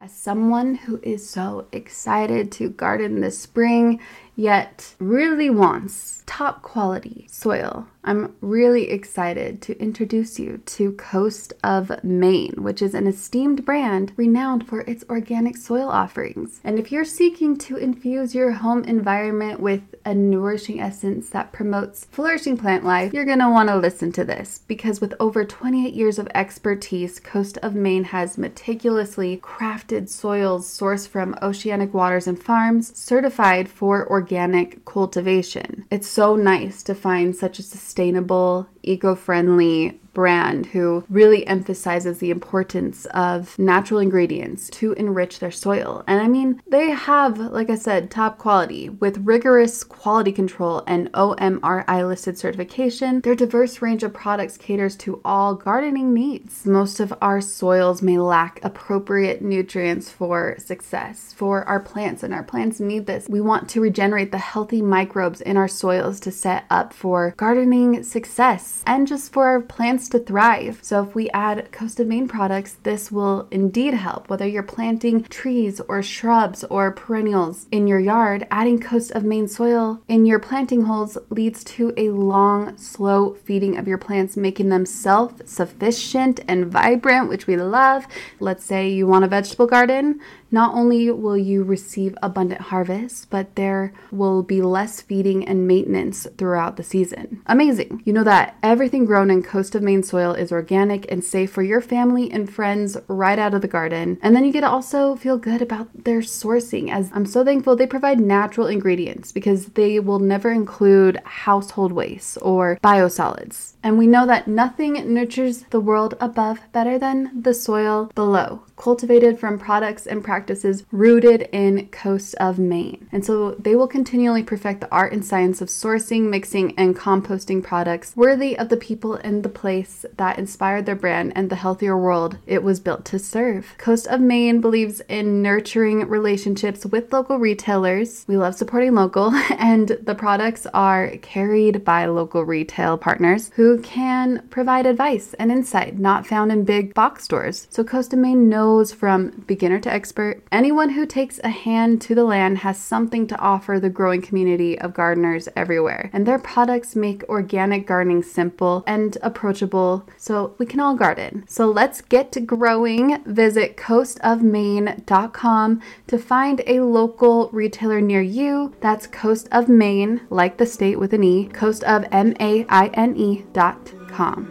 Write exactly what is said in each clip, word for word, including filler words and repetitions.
As someone who is so excited to garden this spring, yet really wants top quality soil, I'm really excited to introduce you to Coast of Maine, which is an esteemed brand renowned for its organic soil offerings. And if you're seeking to infuse your home environment with a nourishing essence that promotes flourishing plant life, you're going to want to listen to this, because with over twenty-eight years of expertise, Coast of Maine has meticulously crafted soils sourced from oceanic waters and farms, certified for organic cultivation. It's so nice to find such a sustainable, eco-friendly brand who really emphasizes the importance of natural ingredients to enrich their soil. And I mean, they have, like I said, top quality with rigorous quality control and O M R I listed certification. Their diverse range of products caters to all gardening needs. Most of our soils may lack appropriate nutrients for success for our plants, and our plants need this. We want to regenerate the healthy microbes in our soils to set up for gardening success and just for our plants to thrive. So if we add Coast of Maine products, this will indeed help. Whether you're planting trees or shrubs or perennials in your yard, adding Coast of Maine soil in your planting holes leads to a long, slow feeding of your plants, making them self-sufficient and vibrant, which we love. Let's say you want a vegetable garden. Not only will you receive abundant harvests, but there will be less feeding and maintenance throughout the season. Amazing. You know that everything grown in Coast of Maine soil is organic and safe for your family and friends right out of the garden. And then you get to also feel good about their sourcing, as I'm so thankful they provide natural ingredients because they will never include household waste or biosolids. And we know that nothing nurtures the world above better than the soil below, cultivated from products and practices rooted in Coast of Maine. And so they will continually perfect the art and science of sourcing, mixing, and composting products worthy of the people and the place that inspired their brand and the healthier world it was built to serve. Coast of Maine believes in nurturing relationships with local retailers. We love supporting local, and the products are carried by local retail partners who can provide advice and insight not found in big box stores. So Coast of Maine knows from beginner to expert, anyone who takes a hand to the land has something to offer the growing community of gardeners everywhere. And their products make organic gardening simple and approachable so we can all garden. So let's get to growing. Visit coast of maine dot com to find a local retailer near you. That's Coast of Maine, like the state with an E, coast of M A I N E dot com.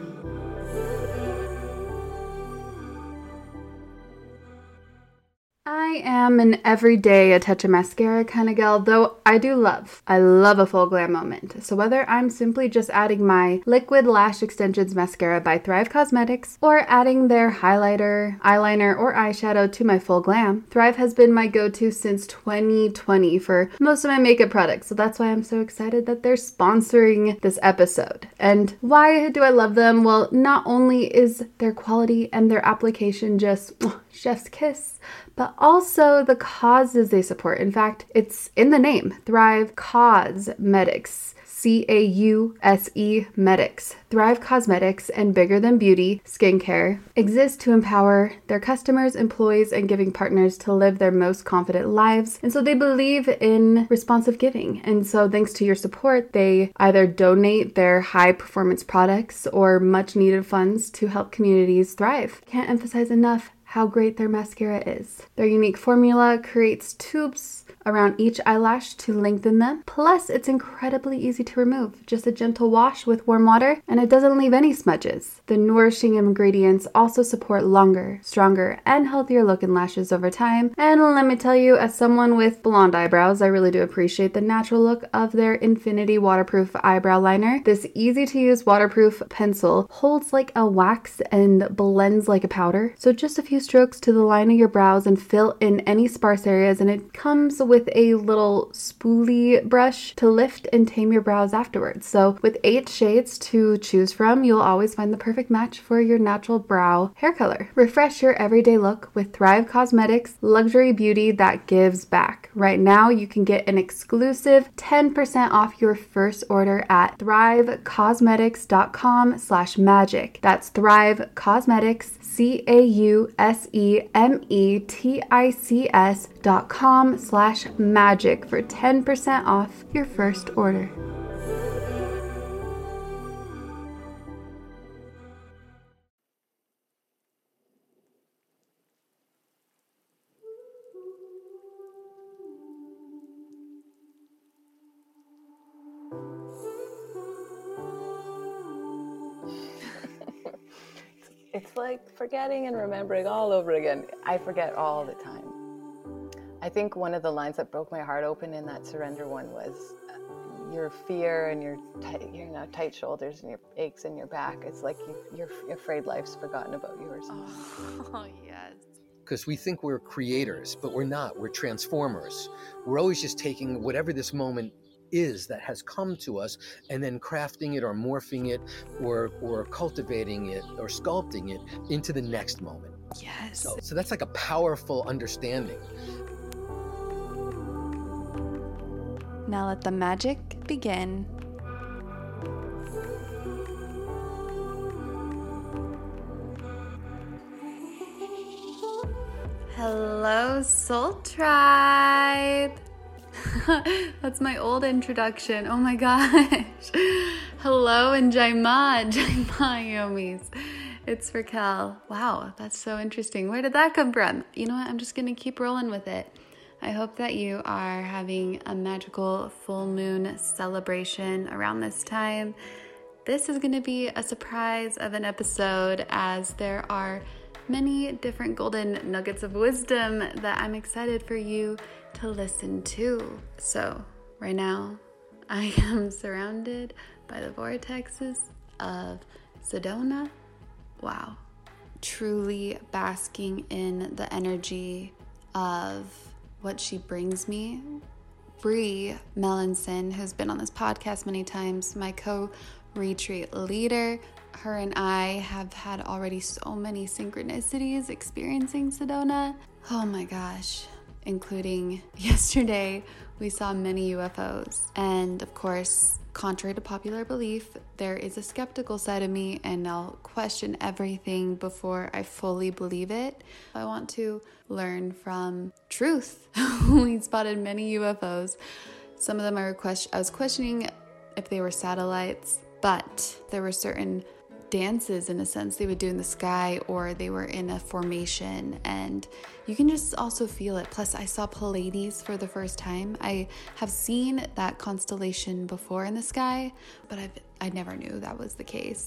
I am an everyday a touch of mascara kind of gal, though I do love, I love a full glam moment. So whether I'm simply just adding my Liquid Lash Extensions mascara by Thrive Cosmetics or adding their highlighter, eyeliner, or eyeshadow to my full glam, Thrive has been my go-to since twenty twenty for most of my makeup products. So that's why I'm so excited that they're sponsoring this episode. And why do I love them? Well, not only is their quality and their application just oh, chef's kiss, but also the causes they support. In fact, it's in the name, Thrive Cosmetics, C A U S E Medics. Thrive Cosmetics and Bigger Than Beauty Skincare exist to empower their customers, employees, and giving partners to live their most confident lives. And so they believe in responsive giving. And so thanks to your support, they either donate their high performance products or much needed funds to help communities thrive. Can't emphasize enough how great their mascara is. Their unique formula creates tubes around each eyelash to lengthen them. Plus, it's incredibly easy to remove. Just a gentle wash with warm water, and it doesn't leave any smudges. The nourishing ingredients also support longer, stronger, and healthier looking lashes over time. And let me tell you, as someone with blonde eyebrows, I really do appreciate the natural look of their Infinity Waterproof Eyebrow Liner. This easy-to-use waterproof pencil holds like a wax and blends like a powder. So just a few strokes to the line of your brows and fill in any sparse areas, and it comes with with a little spoolie brush to lift and tame your brows afterwards. So with eight shades to choose from, you'll always find the perfect match for your natural brow hair color. Refresh your everyday look with Thrive Causemetics luxury beauty that gives back. Right now, you can get an exclusive ten percent off your first order at thrivecausemetics.com slash magic. That's Thrive Causemetics, C A U S E M E T I C S dot com slash magic for ten percent off your first order. It's like forgetting and remembering all over again. I forget all the time. I think one of the lines that broke my heart open in that surrender one was uh, your fear and your tight, you know, tight shoulders and your aches in your back. It's like you, you're, you're afraid life's forgotten about yours. Oh, yes. Because we think we're creators, but we're not. We're transformers. We're always just taking whatever this moment is that has come to us and then crafting it or morphing it or or cultivating it or sculpting it into the next moment. Yes. So, so that's like a powerful understanding. Now let the magic begin. Hello, Soul Tribe. That's my old introduction. Oh my gosh. Hello and Jaima, Jaima Yomis. It's Raquel. Wow, that's so interesting. Where did that come from? You know what? I'm just going to keep rolling with it. I hope that you are having a magical full moon celebration around this time. This is going to be a surprise of an episode, as there are many different golden nuggets of wisdom that I'm excited for you to listen to. So right now I am surrounded by the vortexes of Sedona. Wow. Truly basking in the energy of what she brings me. Bree Melanson, who's been on this podcast many times, my co-retreat leader. Her and I have had already so many synchronicities experiencing Sedona. Oh my gosh. Including yesterday, we saw many U F Os. And of course, contrary to popular belief, there is a skeptical side of me, and I'll question everything before I fully believe it. I want to learn from truth. We spotted many U F Os. Some of them I, request- I was questioning if they were satellites, but there were certain dances, in a sense, they would do in the sky, or they were in a formation, and you can just also feel it. Plus, I saw Pleiades for the first time. I have seen that constellation before in the sky, but I've, I never knew that was the case,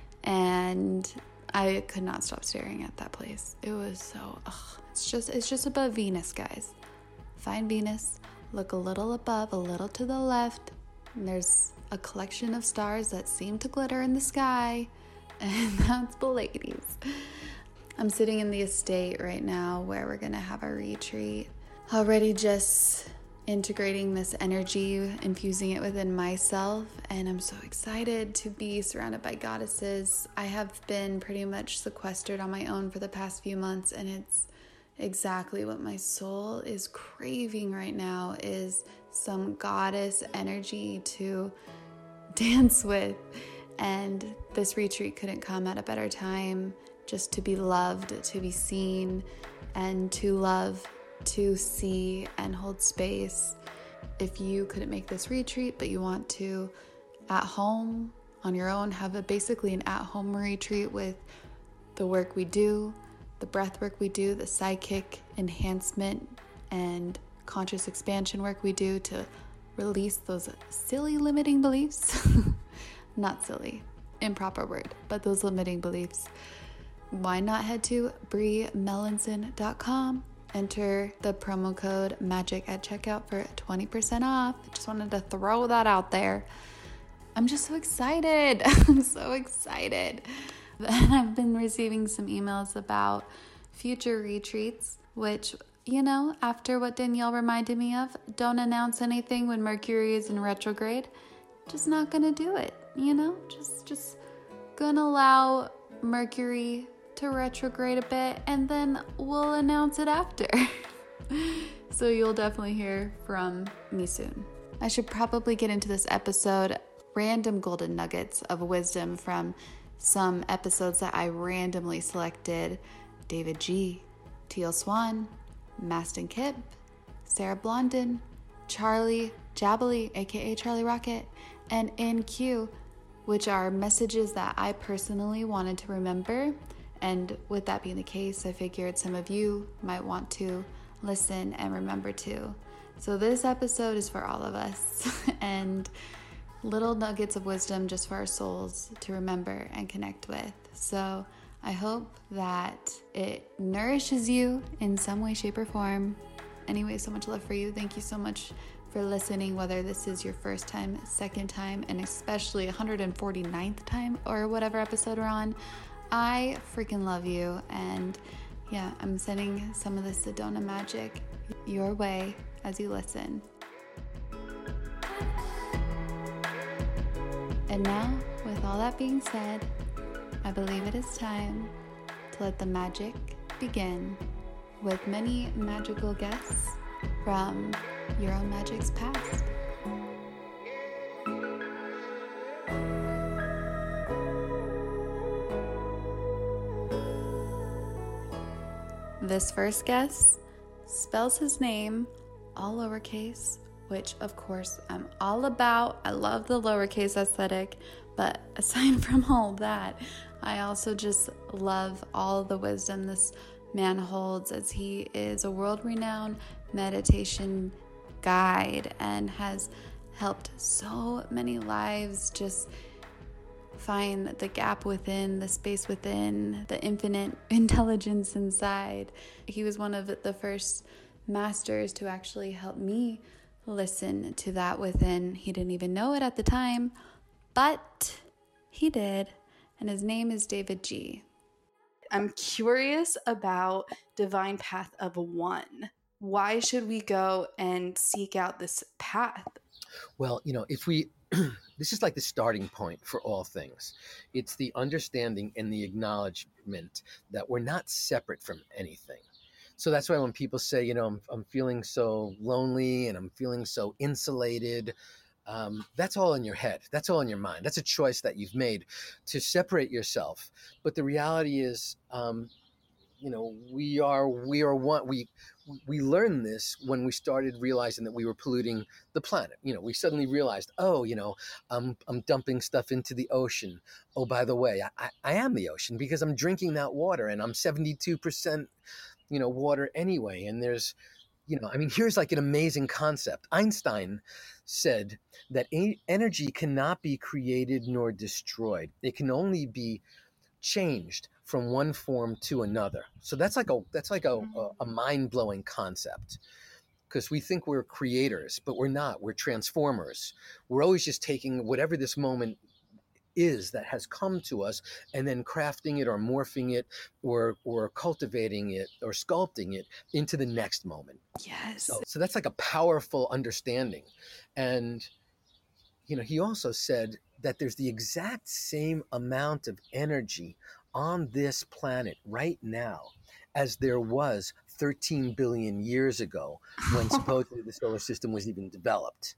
and I could not stop staring at that place. It was so, ugh, it's just, it's just above Venus, guys. Find Venus, look a little above, a little to the left, and there's a collection of stars that seem to glitter in the sky, and that's Pleiades. I'm sitting in the estate right now where we're gonna have a retreat. Already just integrating this energy, infusing it within myself, and I'm so excited to be surrounded by goddesses. I have been pretty much sequestered on my own for the past few months, and it's exactly what my soul is craving right now, is some goddess energy to dance with. And this retreat couldn't come at a better time, just to be loved, to be seen, and to love, to see and hold space. If you couldn't make this retreat, but you want to, at home, on your own, have a basically an at-home retreat with the work we do, the breath work we do, the psychic enhancement and conscious expansion work we do to release those silly limiting beliefs. Not silly, improper word, but those limiting beliefs. Why not head to bree melanson dot com, enter the promo code MAGIC at checkout for twenty percent off. Just wanted to throw that out there. I'm just so excited. I'm so excited. I've been receiving some emails about future retreats, which, you know, after what Danielle reminded me of, don't announce anything when Mercury is in retrograde. Just not gonna do it, you know? Just, just gonna allow Mercury to retrograde a bit, and then we'll announce it after. So you'll definitely hear from me soon. I should probably get into this episode random golden nuggets of wisdom from some episodes that I randomly selected. David G, Teal Swan, Maston Kip, Sarah Blondin, Charlie Jabbly, aka Charlie Rocket, and N Q, which are messages that I personally wanted to remember. And with that being the case, I figured some of you might want to listen and remember too. So this episode is for all of us and little nuggets of wisdom just for our souls to remember and connect with. So I hope that it nourishes you in some way, shape, or form. Anyway, so much love for you. Thank you so much for listening, whether this is your first time, second time, and especially one hundred forty-ninth time or whatever episode we're on. I freaking love you. And yeah, I'm sending some of the Sedona magic your way as you listen. And now, with all that being said, I believe it is time to let the magic begin with many magical guests from Your Own Magic's past. This first guest spells his name all lowercase, which of course I'm all about. I love the lowercase aesthetic, but aside from all that, I also just love all the wisdom this man holds, as he is a world-renowned meditation guide and has helped so many lives just find the gap within, the space within, the infinite intelligence inside. He was one of the first masters to actually help me listen to that within. He didn't even know it at the time, but he did, and his name is David G. I'm curious about Divine Path of One. Why should we go and seek out this path? Well, you know, if we, this is like the starting point for all things. It's the understanding and the acknowledgement that we're not separate from anything. So that's why when people say, you know, I'm, I'm feeling so lonely and I'm feeling so insulated, um, that's all in your head. That's all in your mind. That's a choice that you've made to separate yourself. But the reality is, um, you know, we are we are one. We we learned this when we started realizing that we were polluting the planet. You know, we suddenly realized, oh, you know, I'm I'm dumping stuff into the ocean. Oh, by the way, I, I am the ocean because I'm drinking that water, and I'm seventy-two percent, you know, water anyway. And there's, you know, I mean, here's like an amazing concept. Einstein said that a- energy cannot be created nor destroyed. It can only be changed from one form to another. So that's like a that's like a, a, a mind-blowing concept, because we think we're creators, but we're not. We're transformers. We're always just taking whatever this moment is that has come to us and then crafting it or morphing it or or cultivating it or sculpting it into the next moment. Yes. So, so that's like a powerful understanding. And you know, he also said that there's the exact same amount of energy on this planet right now as there was thirteen billion years ago when supposedly the solar system was even developed.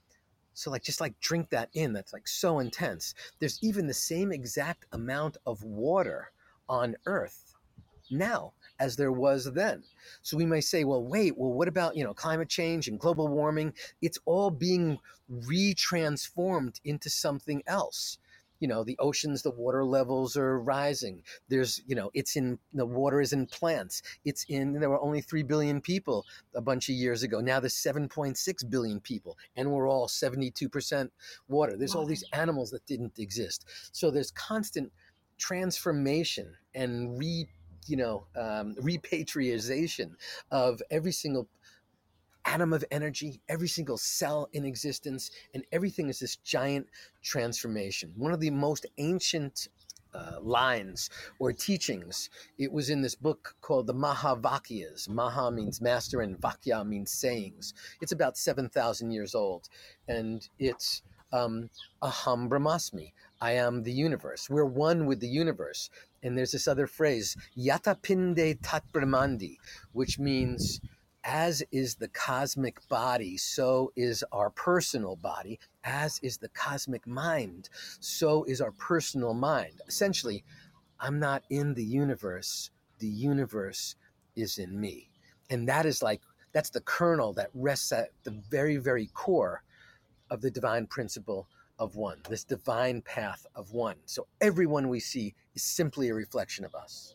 So like, just like drink that in. That's like so intense. There's even the same exact amount of water on Earth now as there was then. So we may say, well, wait, well, what about, you know, climate change and global warming? It's all being retransformed into something else. You know, the oceans, the water levels are rising. There's, you know, it's in, the water is in plants. It's in, there were only three billion people a bunch of years ago. Now there's seven point six billion people, and we're all seventy-two percent water. There's all these animals that didn't exist. So there's constant transformation and re, you know, um, repatriation of every single atom of energy, every single cell in existence, and everything is this giant transformation. One of the most ancient uh, lines or teachings. It was in this book called the Mahavakyas. Maha means master and Vakya means sayings. It's about seven thousand years old. And it's um, Aham Brahmasmi. I am the universe. We're one with the universe. And there's this other phrase, Yata Pinde Tat Brahmandi, which means as is the cosmic body, so is our personal body. As is the cosmic mind, so is our personal mind. Essentially, I'm not in the universe. The universe is in me. And that is like, that's the kernel that rests at the very, very core of the divine principle of one, this divine path of one. So everyone we see is simply a reflection of us.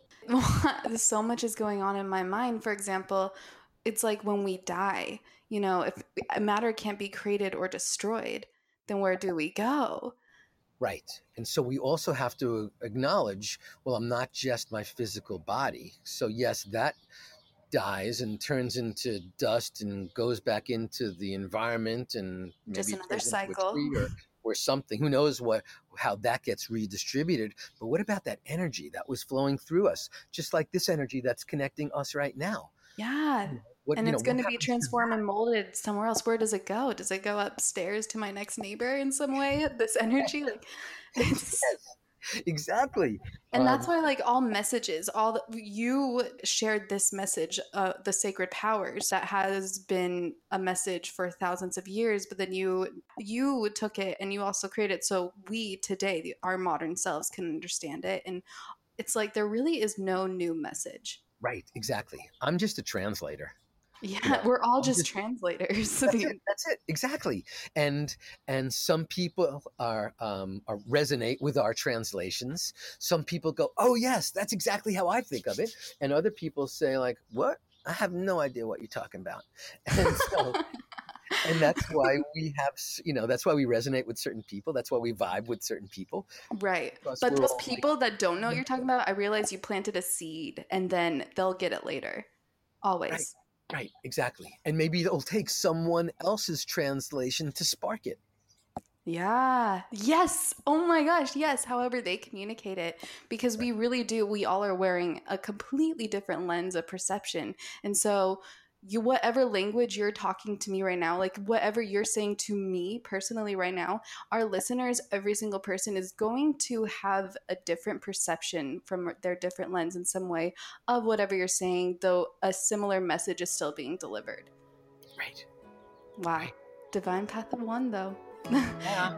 So much is going on in my mind. For example, it's like when we die, you know, if matter can't be created or destroyed, then where do we go? Right. And so we also have to acknowledge, well, I'm not just my physical body. So yes, that dies and turns into dust and goes back into the environment and maybe Just another turns into a cycle. tree or, or something. Who knows what how that gets redistributed. But what about that energy that was flowing through us? Just like this energy that's connecting us right now. Yeah. What, and you it's know, going what to be happens transformed and molded somewhere else. Where does it go? Does it go upstairs to my next neighbor in some way? This energy, like, it's, Yes, exactly. and that's Um, why, like, all messages, all the, you shared this message, uh, the sacred powers, that has been a message for thousands of years. But then you you took it and you also created it so we today, the, our modern selves, can understand it. And it's like there really is no new message. right, exactly. I'm just a translator. Yeah, You know, we're all I'm just just translators. That's it. That's it. Exactly. And and some people are, um, are resonate with our translations. Some people go, "Oh yes, that's exactly how I think of it," and other people say, like, "What? I have no idea what you're talking about." And so, and that's why we have, you know, that's why we resonate with certain people. That's why we vibe with certain people. Right. Because But we're those all like, people that don't know what you're talking about, I realize you planted a seed and then they'll get it later. right, Always. right, exactly. And maybe it'll take someone else's translation to spark it. Yeah. Yes. Oh my gosh. Yes. However, they communicate it, because we really do. We all are wearing a completely different lens of perception. And so, you, whatever language you're talking to me right now, like whatever you're saying to me personally right now, our listeners, every single person is going to have a different perception from their different lens in some way of whatever you're saying, though a similar message is still being delivered. Right. Wow. Right. Divine path of one, though. Yeah.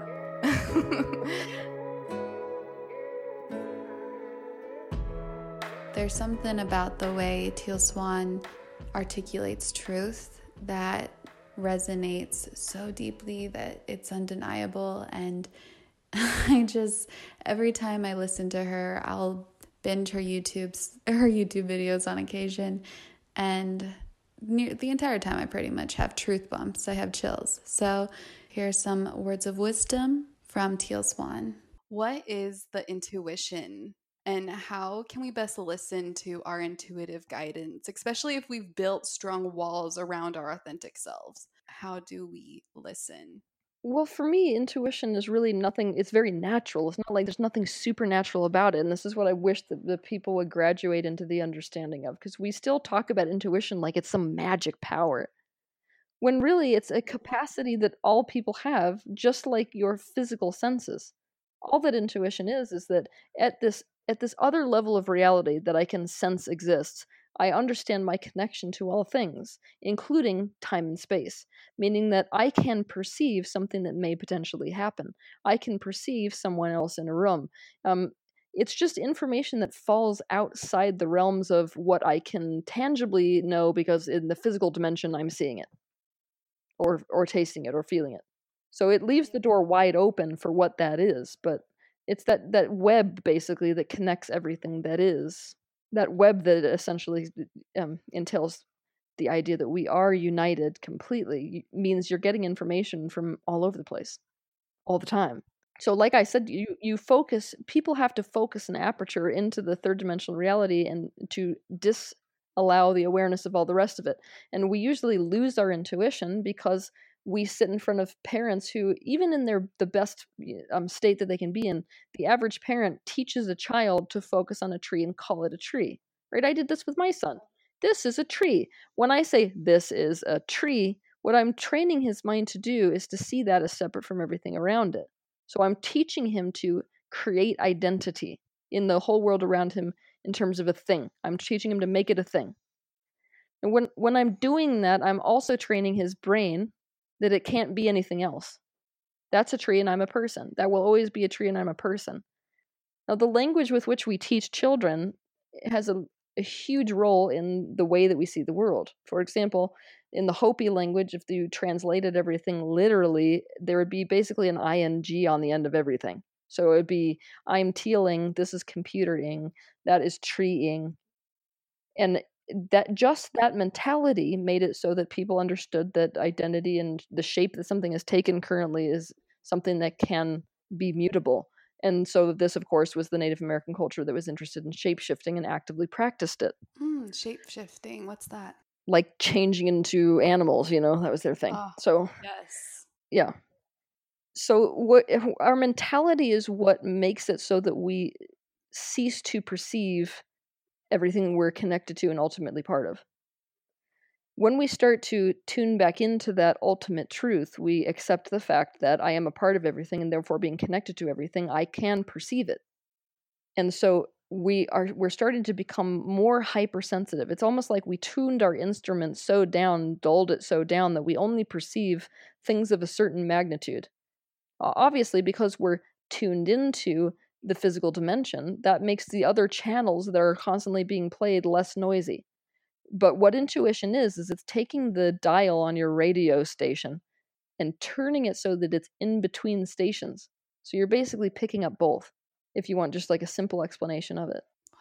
There's something about the way Teal Swan articulates truth that resonates so deeply that it's undeniable. And I just, every time I listen to her, I'll binge her YouTube's, her YouTube videos on occasion. And near, the entire time I pretty much have truth bumps. I have chills. So here are some words of wisdom from Teal Swan. What is the intuition? And how can we best listen to our intuitive guidance, especially if we've built strong walls around our authentic selves? How do we listen? Well, for me, intuition is really nothing, it's very natural. It's not like there's nothing supernatural about it. And this is what I wish that the people would graduate into the understanding of, because we still talk about intuition like it's some magic power, when really it's a capacity that all people have, just like your physical senses. All that intuition is, is that at this at this other level of reality that I can sense exists, I understand my connection to all things, including time and space, meaning that I can perceive something that may potentially happen. I can perceive someone else in a room. Um, it's just information that falls outside the realms of what I can tangibly know, because in the physical dimension I'm seeing it, or or tasting it, or feeling it. So it leaves the door wide open for what that is, but it's that, that web, basically, that connects everything that is. That web that essentially um, entails the idea that we are united completely, means you're getting information from all over the place, all the time. So like I said, you, you focus, people have to focus an aperture into the third dimensional reality and to disallow the awareness of all the rest of it. And we usually lose our intuition because we sit in front of parents who, even in their the best um, state that they can be in, the average parent teaches a child to focus on a tree and call it a tree, right? I did this with my son. This is a tree. When I say this is a tree, what I'm training his mind to do is to see that as separate from everything around it. So I'm teaching him to create identity in the whole world around him in terms of a thing. I'm teaching him to make it a thing. And when, when I'm doing that, I'm also training his brain that it can't be anything else. That's a tree and I'm a person. That will always be a tree and I'm a person. Now, the language with which we teach children has a, a huge role in the way that we see the world. For example, in the Hopi language, if you translated everything literally, there would be basically an ing on the end of everything. So it would be, I'm tealing, this is computering, that is treeing. And that just that mentality made it so that people understood that identity and the shape that something has taken currently is something that can be mutable. And so this, of course, was the Native American culture that was interested in shape-shifting and actively practiced it. Mm, shape-shifting, what's that? Like changing into animals, you know, that was their thing. Oh, so yes. Yeah. So what our mentality is what makes it so that we cease to perceive everything we're connected to and ultimately part of. When we start to tune back into that ultimate truth, we accept the fact that I am a part of everything, and therefore being connected to everything, I can perceive it. And so we are we're starting to become more hypersensitive. It's almost like we tuned our instrument so down, dulled it so down that we only perceive things of a certain magnitude. Obviously, because we're tuned into the physical dimension, that makes the other channels that are constantly being played less noisy. But what intuition is, is it's taking the dial on your radio station and turning it so that it's in between stations. So you're basically picking up both, if you want just like a simple explanation of it.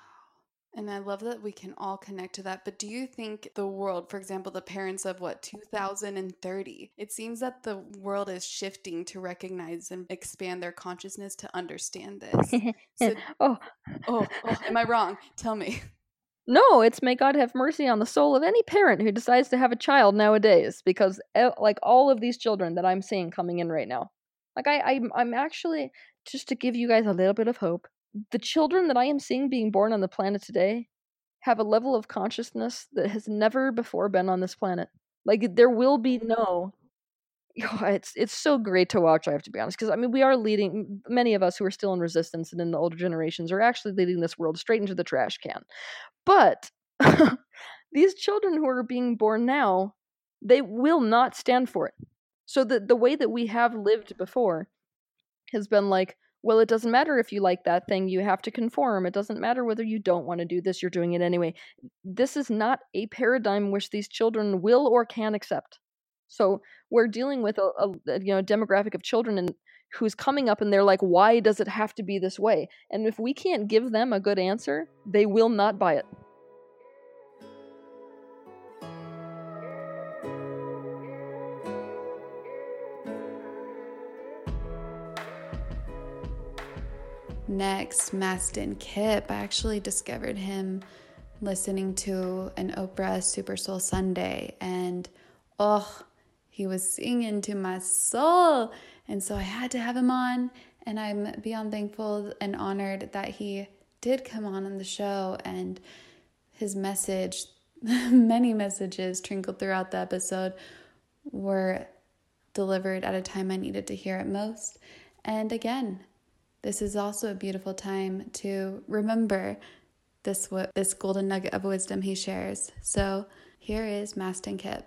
And I love that we can all connect to that. But do you think the world, for example, the parents of what, two thousand thirty, it seems that the world is shifting to recognize and expand their consciousness to understand this. So, oh. oh, oh, am I wrong? Tell me. No, it's may God have mercy on the soul of any parent who decides to have a child nowadays, because like all of these children that I'm seeing coming in right now, like I, I'm, I'm actually, just to give you guys a little bit of hope, the children that I am seeing being born on the planet today have a level of consciousness that has never before been on this planet. Like there will be no, oh, it's it's so great to watch, I have to be honest, because I mean we are leading, many of us who are still in resistance and in the older generations are actually leading this world straight into the trash can. But these children who are being born now, they will not stand for it. So the, the way that we have lived before has been like, well, it doesn't matter if you like that thing, you have to conform. It doesn't matter whether you don't want to do this, you're doing it anyway. This is not a paradigm which these children will or can accept. So we're dealing with a, a you know demographic of children and who's coming up and they're like, why does it have to be this way? And if we can't give them a good answer, they will not buy it. Next, Mastin Kipp. I actually discovered him listening to an Oprah Super Soul Sunday, and oh, he was singing to my soul. And so I had to have him on, and I'm beyond thankful and honored that he did come on on the show, and his message, many messages trickled throughout the episode, were delivered at a time I needed to hear it most. And again, this is also a beautiful time to remember this this golden nugget of wisdom he shares. So here is Mastin Kipp.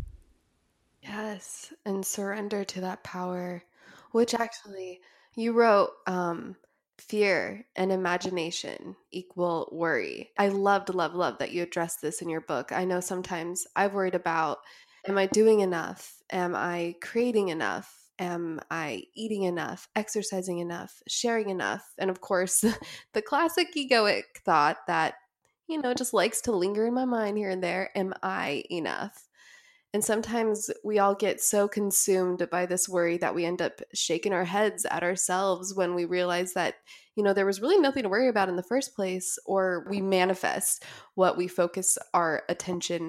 Yes, and surrender to that power, which actually you wrote, um, fear and imagination equal worry. I loved, love, love that you addressed this in your book. I know sometimes I've worried about, am I doing enough? Am I creating enough? Am I eating enough, exercising enough, sharing enough? And of course, the classic egoic thought that, you know, just likes to linger in my mind here and there, am I enough? And sometimes we all get so consumed by this worry that we end up shaking our heads at ourselves when we realize that, you know, there was really nothing to worry about in the first place, or we manifest what we focus our attention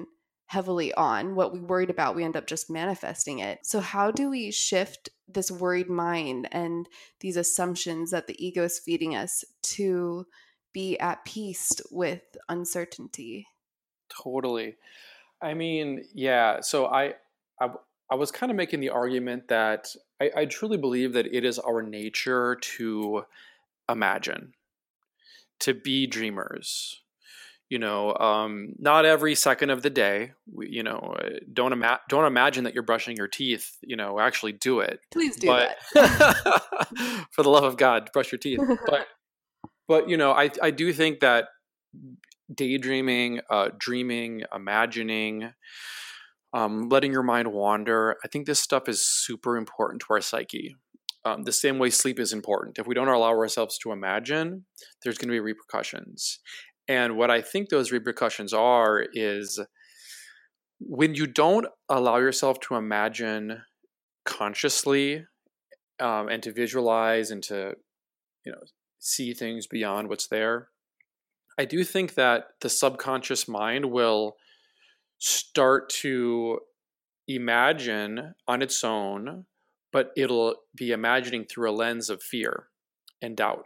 heavily on. What we worried about, we end up just manifesting it. So how do we shift this worried mind and these assumptions that the ego is feeding us to be at peace with uncertainty? Totally. I mean, yeah. So I, I, I was kind of making the argument that I, I truly believe that it is our nature to imagine, to be dreamers. You know, um, not every second of the day. We, you know, don't ima- don't imagine that you're brushing your teeth. You know, actually do it. Please do but, that. For the love of God, brush your teeth. But, but you know, I I do think that daydreaming, uh, dreaming, imagining, um, letting your mind wander, I think this stuff is super important to our psyche. Um, the same way sleep is important. If we don't allow ourselves to imagine, there's going to be repercussions. And what I think those repercussions are is when you don't allow yourself to imagine consciously, um, and to visualize and to, you know, see things beyond what's there, I do think that the subconscious mind will start to imagine on its own, but it'll be imagining through a lens of fear and doubt.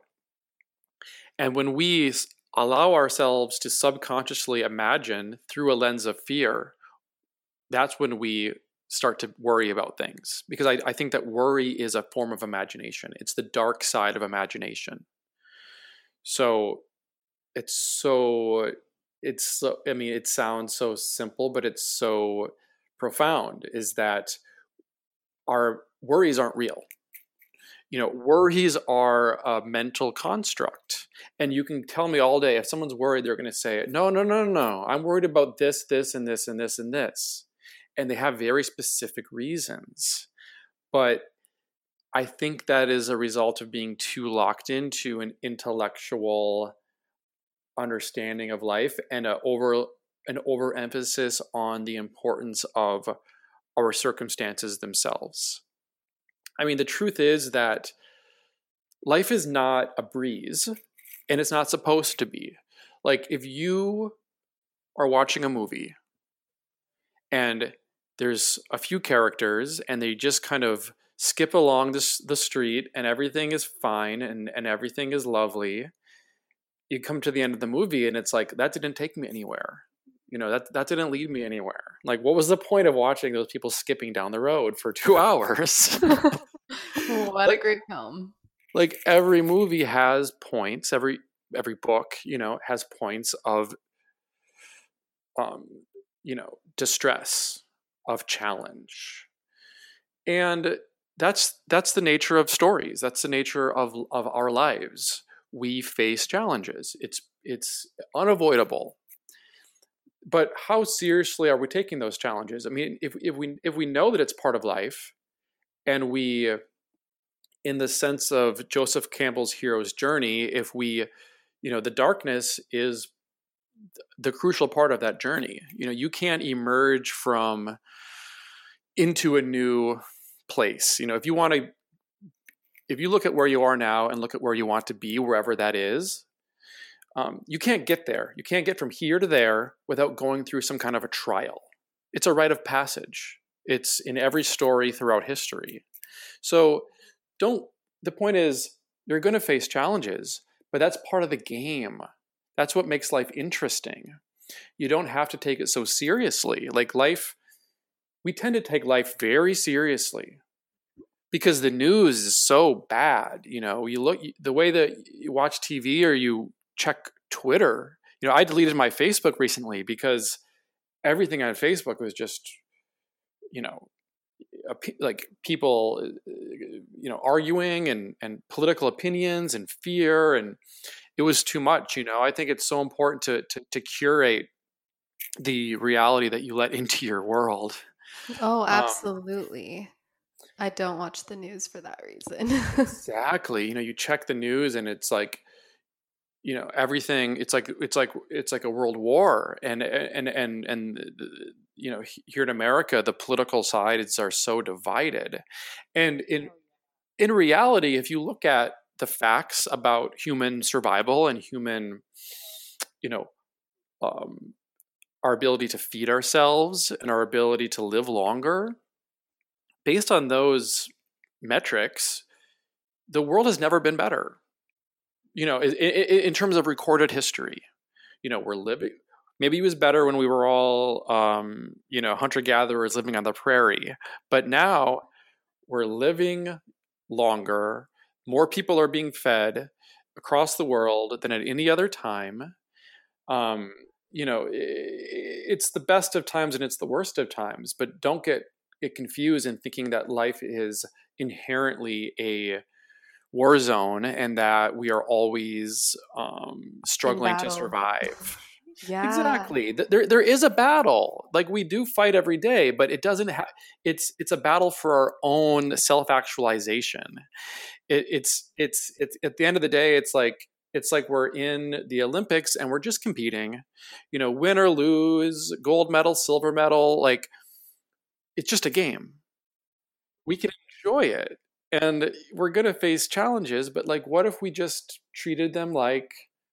And when we allow ourselves to subconsciously imagine through a lens of fear, that's when we start to worry about things. Because I, I think that worry is a form of imagination. It's the dark side of imagination. So it's so, it's so, I mean, it sounds so simple, but it's so profound, is that our worries aren't real. You know, worries are a mental construct. And you can tell me all day, if someone's worried, they're going to say, no, no, no, no, no. I'm worried about this, this, and this, and this, and this. And they have very specific reasons. But I think that is a result of being too locked into an intellectual understanding of life and a over an overemphasis on the importance of our circumstances themselves. I mean, the truth is that life is not a breeze, and it's not supposed to be. Like, if you are watching a movie and there's a few characters and they just kind of skip along this, the street and everything is fine and, and everything is lovely, you come to the end of the movie and it's like, that didn't take me anywhere. You know, that that didn't lead me anywhere. Like, what was the point of watching those people skipping down the road for two hours? What a great film. Like, every movie has points, every every book, you know, has points of, um, you know, distress, of challenge. And that's that's the nature of stories. That's the nature of of our lives. We face challenges. It's it's unavoidable. But how seriously are we taking those challenges? I mean, if if we if we know that it's part of life, and we, in the sense of Joseph Campbell's hero's journey, if we, you know, the darkness is the crucial part of that journey. You know, you can't emerge from into a new place. You know, if you want to, if you look at where you are now and look at where you want to be, wherever that is, um, you can't get there. You can't get from here to there without going through some kind of a trial. It's a rite of passage. It's in every story throughout history. So don't, the point is, you're going to face challenges, but that's part of the game. That's what makes life interesting. You don't have to take it so seriously. Like, life, we tend to take life very seriously because the news is so bad. You know, you look, the way that you watch T V or you check Twitter. You know, I deleted my Facebook recently because everything on Facebook was just, you know, like people, you know, arguing and, and political opinions and fear, and it was too much. You know, I think it's so important to, to, to curate the reality that you let into your world. Oh, absolutely. Um, I don't watch the news for that reason. Exactly. You know, you check the news and it's like, you know, everything, it's like, it's like, it's like a world war. And, and, and, and, you know, here in America, the political sides are so divided. And in, in reality, if you look at the facts about human survival and human, you know, um, our ability to feed ourselves and our ability to live longer, based on those metrics, the world has never been better. You know, in, in terms of recorded history, you know, we're living, maybe it was better when we were all, um, you know, hunter-gatherers living on the prairie, but now we're living longer. More people are being fed across the world than at any other time. Um, you know, it's the best of times and it's the worst of times, but don't get it confused in thinking that life is inherently a war zone and that we are always um, struggling to survive. Yeah. Exactly. There, there is a battle. Like we do fight every day, but it doesn't have. It's it's a battle for our own self-actualization. It, it's it's it's at the end of the day, it's like it's like we're in the Olympics and we're just competing. You know, win or lose, gold medal, silver medal. Like it's just a game. We can enjoy it, and we're gonna face challenges. But like, what if we just treated them like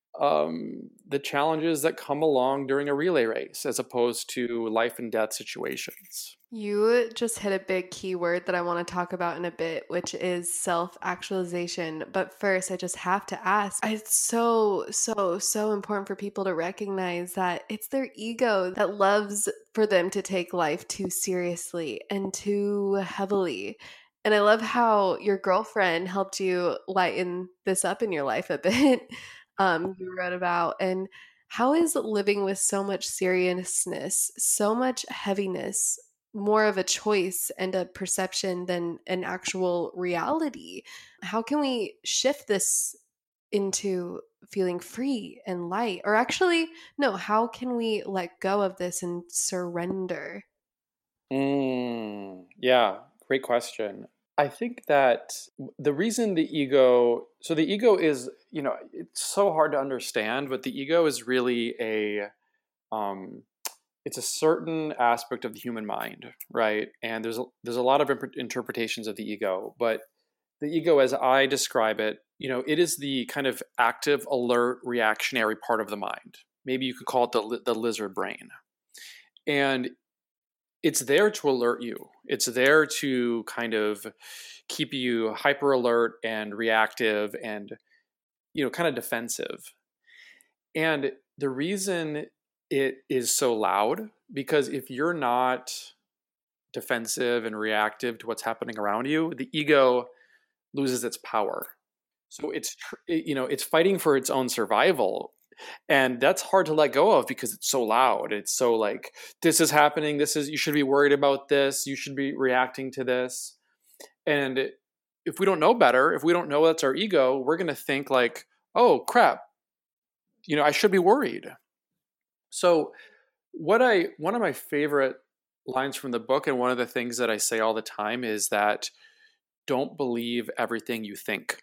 um, the challenges that come along during a relay race as opposed to life and death situations? You just hit a big key word that I want to talk about in a bit, which is self-actualization. But first, I just have to ask, it's so, so, so important for people to recognize that it's their ego that loves for them to take life too seriously and too heavily. And I love how your girlfriend helped you lighten this up in your life a bit. Um, you wrote about, and how is living with so much seriousness, so much heaviness, more of a choice and a perception than an actual reality? How can we shift this into feeling free and light? Or actually, no, how can we let go of this and surrender? Mm, yeah, great question. I think that the reason the ego, so the ego is, you know, it's so hard to understand, but the ego is really a, um, it's a certain aspect of the human mind, right? And there's a, there's a lot of imp- interpretations of the ego, but the ego, as I describe it, you know, it is the kind of active, alert, reactionary part of the mind. Maybe you could call it the the lizard brain, and it's there to alert you. It's there to kind of keep you hyper alert and reactive and, you know, kind of defensive. And the reason it is so loud, because if you're not defensive and reactive to what's happening around you, the ego loses its power. So it's, you know, it's fighting for its own survival. And that's hard to let go of because it's so loud. It's so like, this is happening. This is, you should be worried about this. You should be reacting to this. And if we don't know better, if we don't know that's our ego, we're going to think like, oh crap, you know, I should be worried. So what I, one of my favorite lines from the book, and one of the things that I say all the time, is that don't believe everything you think.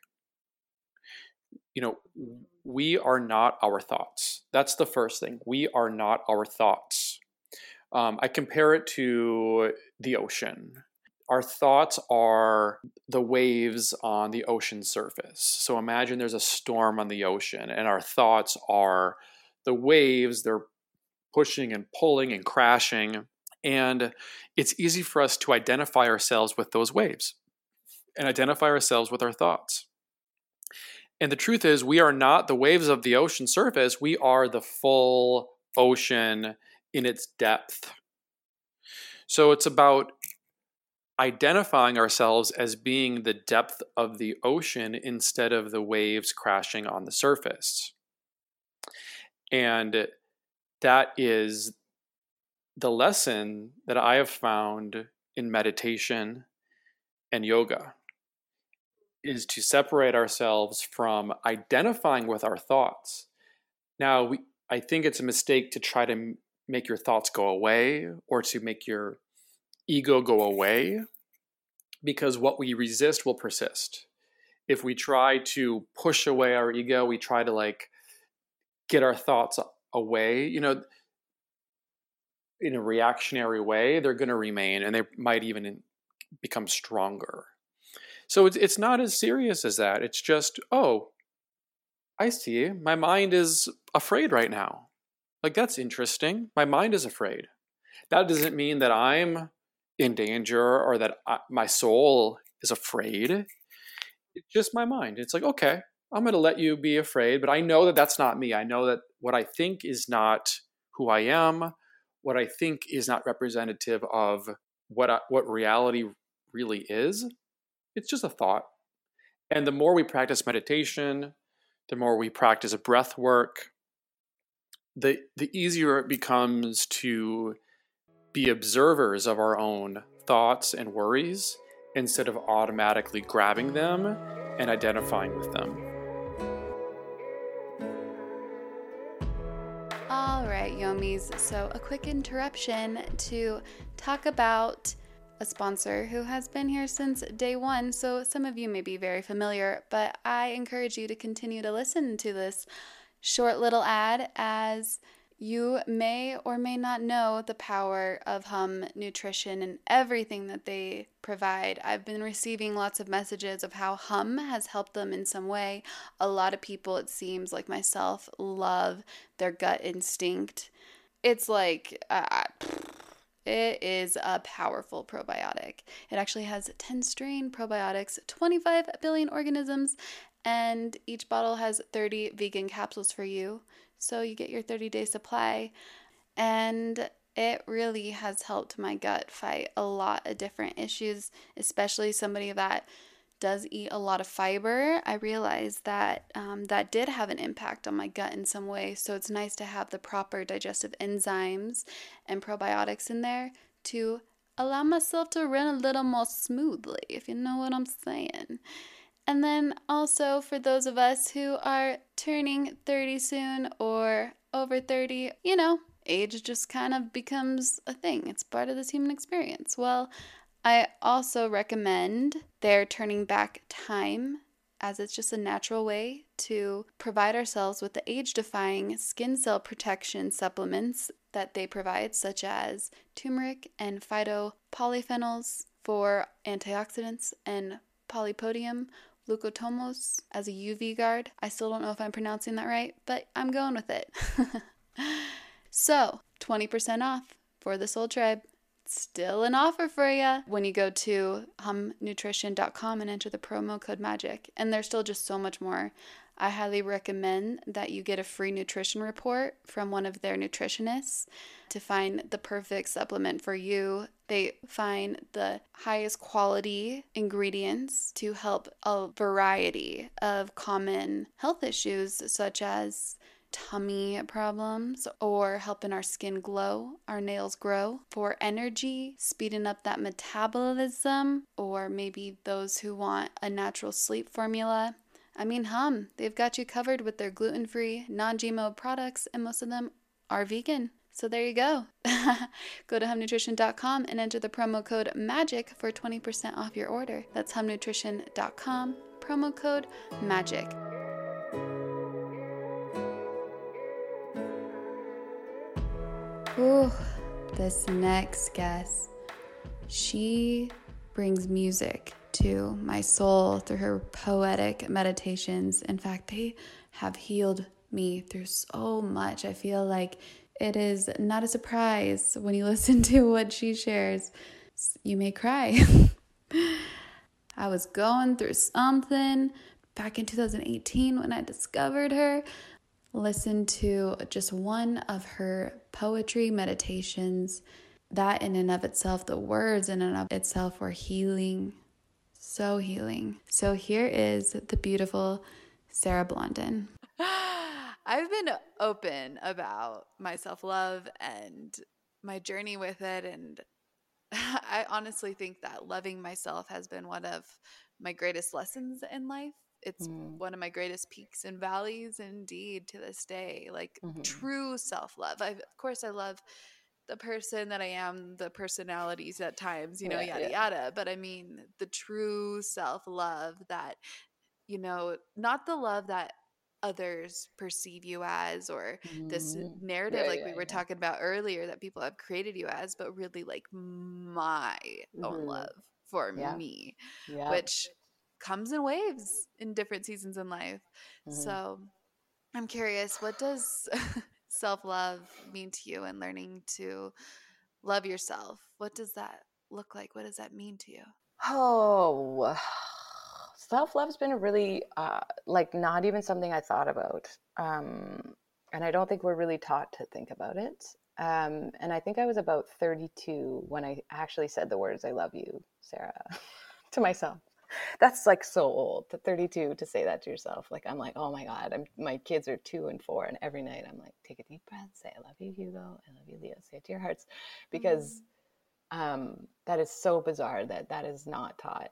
You know, we are not our thoughts. That's the first thing. We are not our thoughts. Um, I compare it to the ocean. Our thoughts are the waves on the ocean surface. So imagine there's a storm on the ocean, and our thoughts are the waves. They're pushing and pulling and crashing. And it's easy for us to identify ourselves with those waves and identify ourselves with our thoughts. And the truth is, we are not the waves of the ocean surface. We are the full ocean in its depth. So it's about identifying ourselves as being the depth of the ocean instead of the waves crashing on the surface. And that is the lesson that I have found in meditation and yoga, is to separate ourselves from identifying with our thoughts. Now, we, I think it's a mistake to try to make your thoughts go away or to make your ego go away, because what we resist will persist. If we try to push away our ego, we try to like get our thoughts away, you know, in a reactionary way, they're going to remain, and they might even become stronger. So it's it's not as serious as that. It's just, oh, I see. My mind is afraid right now. Like, that's interesting. My mind is afraid. That doesn't mean that I'm in danger or that I, my soul is afraid. It's just my mind. It's like, okay, I'm going to let you be afraid, but I know that that's not me. I know that what I think is not who I am. What I think is not representative of what I, what reality really is. It's just a thought. And the more we practice meditation, the more we practice breath work, the the easier it becomes to be observers of our own thoughts and worries instead of automatically grabbing them and identifying with them. All right, Yomis. So a quick interruption to talk about a sponsor who has been here since day one. So some of you may be very familiar, but I encourage you to continue to listen to this short little ad, as you may or may not know the power of Hum Nutrition and everything that they provide. I've been receiving lots of messages of how Hum has helped them in some way. A lot of people, it seems like myself, love their gut instinct. It's like, uh, it is a powerful probiotic. It actually has ten strain probiotics, twenty-five billion organisms, and each bottle has thirty vegan capsules for you. So you get your thirty-day supply, and it really has helped my gut fight a lot of different issues, especially somebody that does eat a lot of fiber. I realized that um, that did have an impact on my gut in some way, so it's nice to have the proper digestive enzymes and probiotics in there to allow myself to run a little more smoothly, if you know what I'm saying. And then also for those of us who are turning thirty soon or over thirty, you know, age just kind of becomes a thing. It's part of this human experience. Well, I also recommend their Turning Back Time, as it's just a natural way to provide ourselves with the age-defying skin cell protection supplements that they provide, such as turmeric and phytopolyphenols for antioxidants and polypodium leucotomos as a U V guard. I still don't know if I'm pronouncing that right, but I'm going with it. So, twenty percent off for the Soul Tribe. Still an offer for you when you go to hum nutrition dot com and enter the promo code MAGIC. And there's still just so much more. I highly recommend that you get a free nutrition report from one of their nutritionists to find the perfect supplement for you. They find the highest quality ingredients to help a variety of common health issues, such as tummy problems, or helping our skin glow, our nails grow, for energy, speeding up that metabolism, or maybe those who want a natural sleep formula. I mean, Hum, they've got you covered with their gluten-free, non-G M O products, and most of them are vegan. So there you go. Go to hum nutrition dot com and enter the promo code MAGIC for twenty percent off your order. That's hum nutrition dot com, promo code MAGIC. Ooh, this next guest, she brings music to my soul through her poetic meditations. In fact, they have healed me through so much. I feel like it is not a surprise when you listen to what she shares. You may cry. I was going through something back in two thousand eighteen when I discovered her. Listen to just one of her poetry meditations. That in and of itself, the words in and of itself were healing. So healing. So here is the beautiful Sarah Blondin. I've been open about my self-love and my journey with it, and I honestly think that loving myself has been one of my greatest lessons in life. It's mm. one of my greatest peaks and valleys, indeed, to this day. Like mm-hmm. true self-love. I, of course, I love the person that I am, the personalities at times, you know, yeah, yada, yeah. yada. But I mean, the true self-love that, you know, not the love that others perceive you as, or mm-hmm. this narrative yeah, like yeah, we were yeah. talking about earlier that people have created you as, but really like my mm-hmm. own love for yeah. me, yeah. which comes in waves in different seasons in life. Mm-hmm. So I'm curious, what does self-love mean to you and learning to love yourself? What does that look like? What does that mean to you? Oh, self-love's been a really, uh, like, not even something I thought about. Um, and I don't think we're really taught to think about it. Um, and I think I was about thirty-two when I actually said the words, "I love you, Sarah," to myself. That's like so old, to thirty-two, to say that to yourself. Like, I'm like, oh my God, I'm, my kids are two and four. And every night I'm like, take a deep breath, say, I love you, Hugo. I love you, Leo. Say it to your hearts. Because mm. um, that is so bizarre that that is not taught.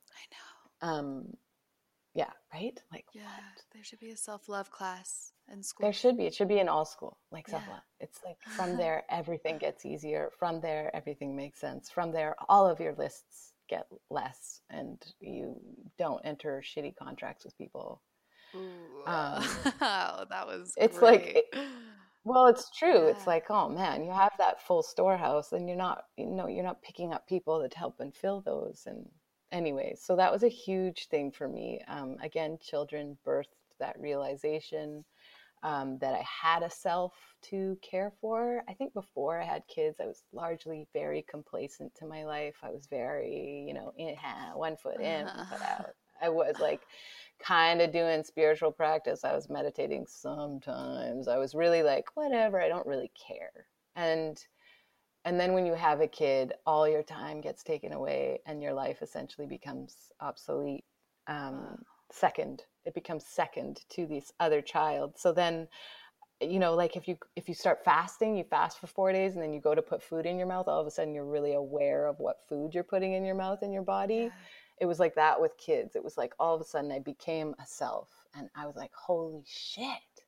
I know. Um, yeah, right? Like, yeah, what? There should be a self-love class in school. There should be. It should be in all school, like yeah. self-love. It's like from there, everything gets easier. From there, everything makes sense. From there, all of your lists get less and you don't enter shitty contracts with people. Ooh, um wow, that was it's great. like it, well it's true. Yeah. It's like, oh man, you have that full storehouse and you're not, you know, you're not picking up people that help and fill those. And anyway, so that was a huge thing for me. Um again, children birthed that realization um, that I had a self to care for. I think before I had kids, I was largely very complacent to my life. I was very, you know, in, one foot in, one foot out. I was like kind of doing spiritual practice. I was meditating sometimes. I was really like, whatever, I don't really care. And and then when you have a kid, all your time gets taken away and your life essentially becomes obsolete. Um, wow. Second, it becomes second to this other child. So then, you know, like if you if you start fasting, you fast for four days and then you go to put food in your mouth, all of a sudden you're really aware of what food you're putting in your mouth and your body. Yeah. It was like that with kids. It was like all of a sudden I became a self and I was like, holy shit,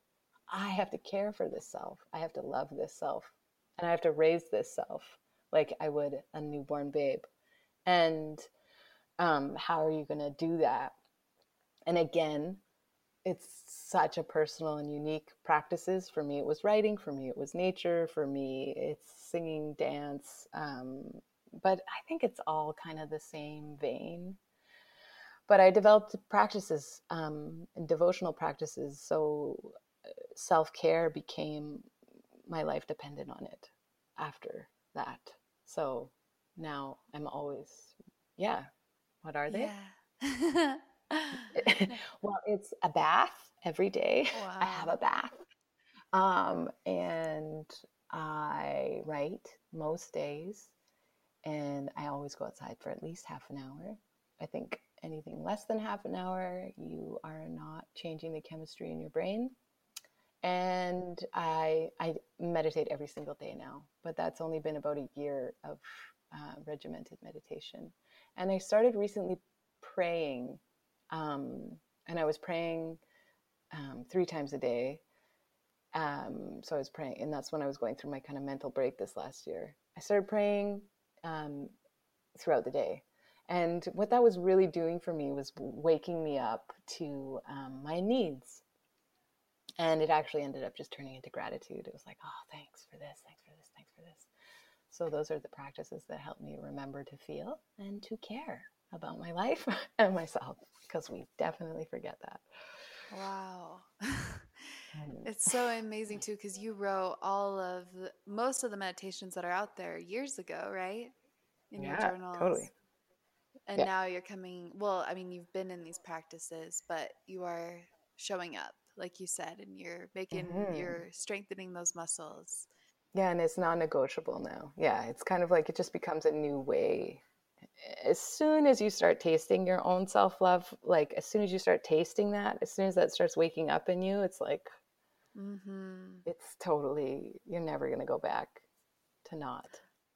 I have to care for this self. I have to love this self and I have to raise this self like I would a newborn babe. And um, how are you going to do that? And again, it's such a personal and unique practices. For me, it was writing. For me, it was nature. For me, it's singing, dance. Um, but I think it's all kind of the same vein. But I developed practices um, and devotional practices. So self-care became, my life depended on it after that. So now I'm always, yeah. What are they? Yeah. Well, it's a bath every day. Wow. I have a bath. Um, and I write most days. And I always go outside for at least half an hour. I think anything less than half an hour, you are not changing the chemistry in your brain. And I I meditate every single day now. But that's only been about a year of uh, regimented meditation. And I started recently praying. Um, and I was praying um, three times a day. Um, so I was praying, and that's when I was going through my kind of mental break this last year. I started praying um, throughout the day. And what that was really doing for me was waking me up to um, my needs. And it actually ended up just turning into gratitude. It was like, oh, thanks for this, thanks for this, thanks for this. So those are the practices that help me remember to feel and to care about my life and myself, because we definitely forget that. Wow. It's so amazing too, because you wrote all of the, most of the meditations that are out there years ago, right? In yeah, your journals. Totally. And yeah. now you're coming, well, I mean, you've been in these practices, but you are showing up, like you said, and you're making, mm-hmm. you're strengthening those muscles. Yeah, and it's non-negotiable now. Yeah, it's kind of like it just becomes a new way. As soon as you start tasting your own self-love, like as soon as you start tasting that, as soon as that starts waking up in you, it's like, mm-hmm. it's totally, you're never going to go back to not.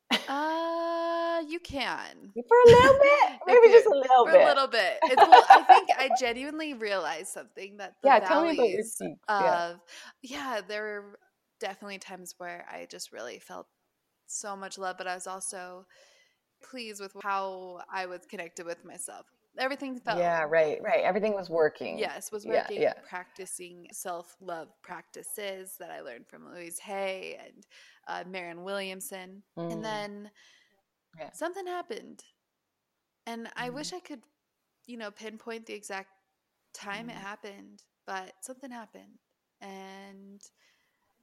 Uh, you can. For a little bit. Maybe just a little For bit. For a little bit. It's, well, I think I genuinely realized something that the yeah, values tell me about your peaks. of, yeah. yeah, there were definitely times where I just really felt so much love, but I was also pleased with how I was connected with myself. Everything felt. Yeah, right, right. Everything was working. Yes, was working. Yeah, yeah. Practicing self-love practices that I learned from Louise Hay and uh, Marianne Williamson. Mm. And then yeah. something happened. And I mm. wish I could, you know, pinpoint the exact time mm. it happened, but something happened. And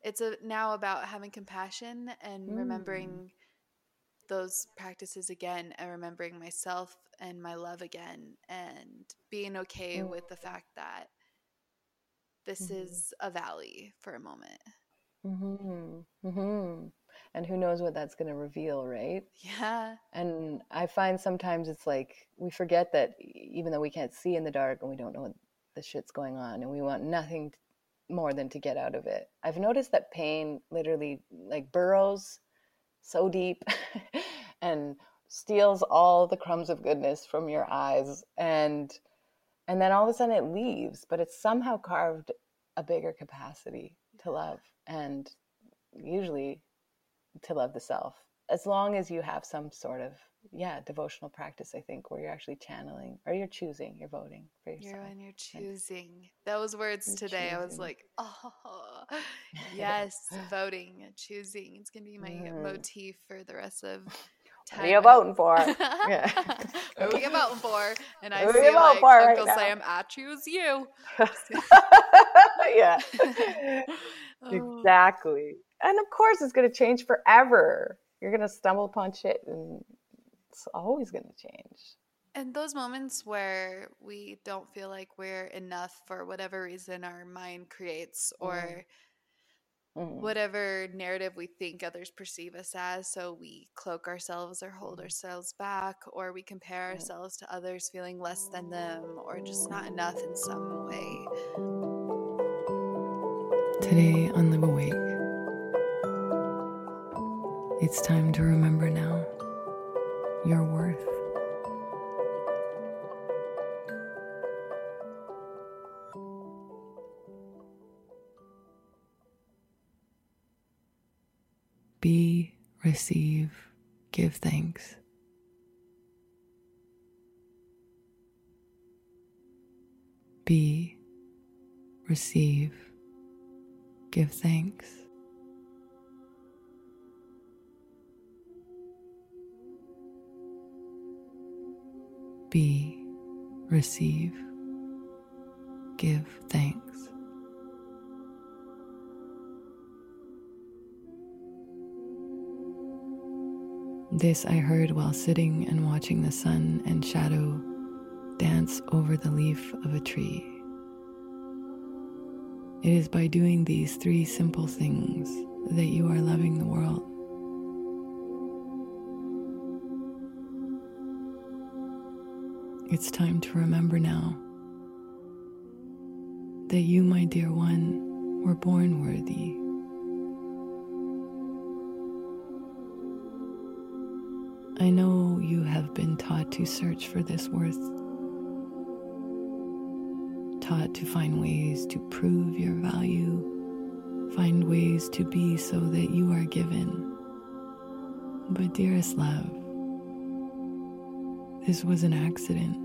it's a, now about having compassion and Mm. remembering those practices again, and remembering myself and my love again, and being okay Mm. with the fact that this Mhm. is a valley for a moment. Mm-hmm. Mm-hmm. And who knows what that's going to reveal, right? Yeah. And I find sometimes it's like we forget that even though we can't see in the dark and we don't know what the shit's going on, and we want nothing t- more than to get out of it. I've noticed that pain literally like burrows so deep and steals all the crumbs of goodness from your eyes, and and then all of a sudden it leaves, but it's somehow carved a bigger capacity to love, and usually to love the self, as long as you have some sort of yeah devotional practice, I think, where you're actually channeling, or you're choosing, you're voting for yourself. You're when you're choosing. Those words You're today, I was choosing. like, oh, yes, voting, choosing. It's going to be my Mhm. motif for the rest of What time. are you voting for? Yeah. Who are you voting for? And I Who are see you voting like for right Uncle now? Sam, I choose you. Yeah. Oh. Exactly. And of course it's going to change forever. You're going to stumble upon shit and it's always going to change. And those moments where we don't feel like we're enough for whatever reason our mind creates, or Mm. whatever narrative we think others perceive us as, so we cloak ourselves or hold ourselves back, or we compare ourselves to others feeling less than them or just not enough in some way. Today on Live Awake, it's time to remember now your worth. Be, receive, give thanks. Be, receive, give thanks. Be, receive, give thanks. This I heard while sitting and watching the sun and shadow dance over the leaf of a tree. It is by doing these three simple things that you are loving the world. It's time to remember now that you, my dear one, were born worthy. I know you have been taught to search for this worth, taught to find ways to prove your value, find ways to be so that you are given. But dearest love, this was an accident.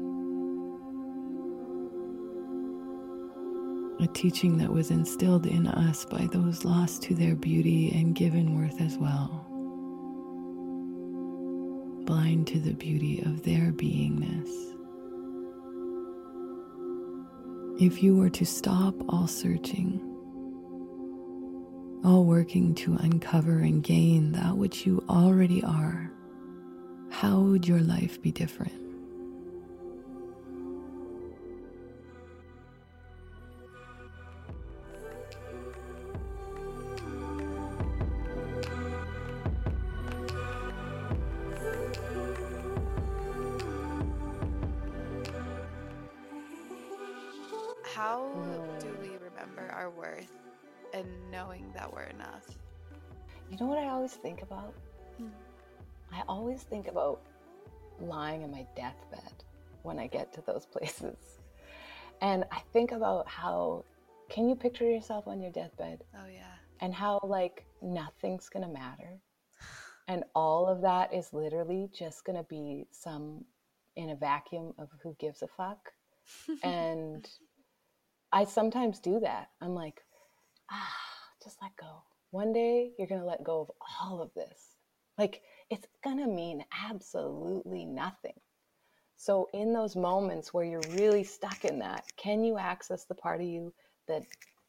A teaching that was instilled in us by those lost to their beauty and given worth as well, blind to the beauty of their beingness. If you were to stop all searching, all working to uncover and gain that which you already are, how would your life be different? How do we remember our worth and knowing that we're enough? You know what I always think about? Hmm. I always think about lying in my deathbed when I get to those places. And I think about how, can you picture yourself on your deathbed? Oh, yeah. And how, like, nothing's gonna matter. And all of that is literally just gonna be some, in a vacuum of who gives a fuck. And I sometimes do that. I'm like, ah, just let go. One day you're gonna let go of all of this. Like, it's gonna mean absolutely nothing. So in those moments where you're really stuck in that, can you access the part of you that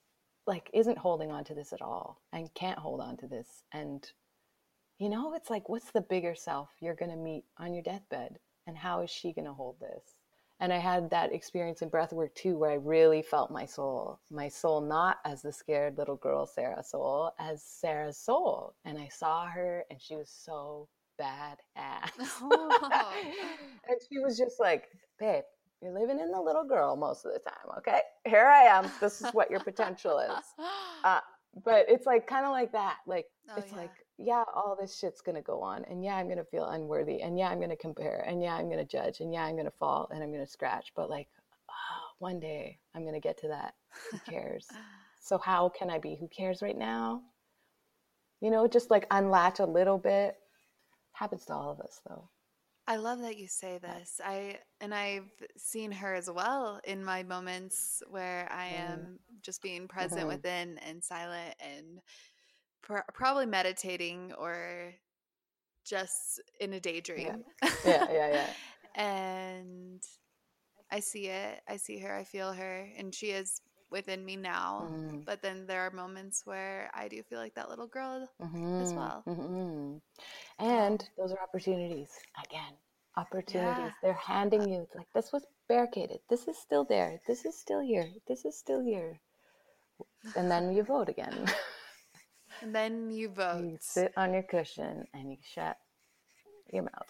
like isn't holding on to this at all and can't hold on to this. And, you know, it's like, what's the bigger self you're going to meet on your deathbed? And how is she going to hold this? And I had that experience in breathwork too, where I really felt my soul, my soul, not as the scared little girl, Sarah soul, as Sarah's soul. And I saw her and she was so badass. Oh. And she was just like, babe, you're living in the little girl most of the time. Okay, here I am. This is what your potential is. Uh, but it's like, kind of like that. Like, oh, it's yeah. like, yeah, all this shit's going to go on. And yeah, I'm going to feel unworthy. And yeah, I'm going to compare. And yeah, I'm going to judge. And yeah, I'm going to fall and I'm going to scratch. But like, oh, one day I'm going to get to that. Who cares? So how can I be? Who cares right now? You know, just like unlatch a little bit. Happens to all of us though. I love that you say this. I and I've seen her as well in my moments where I am mm. just being present mm-hmm. within and silent and pr- probably meditating or just in a daydream. Yeah, yeah, yeah. yeah. And I see it. I see her. I feel her. And she is within me now. Mm. But then there are moments where I do feel like that little girl mm-hmm. as well. Mm-hmm. And those are opportunities. Again, opportunities. Yeah. They're handing you, it's like, this was barricaded. This is still there. This is still here. This is still here. And then you vote again. And then you vote. You sit on your cushion and you shut your mouth.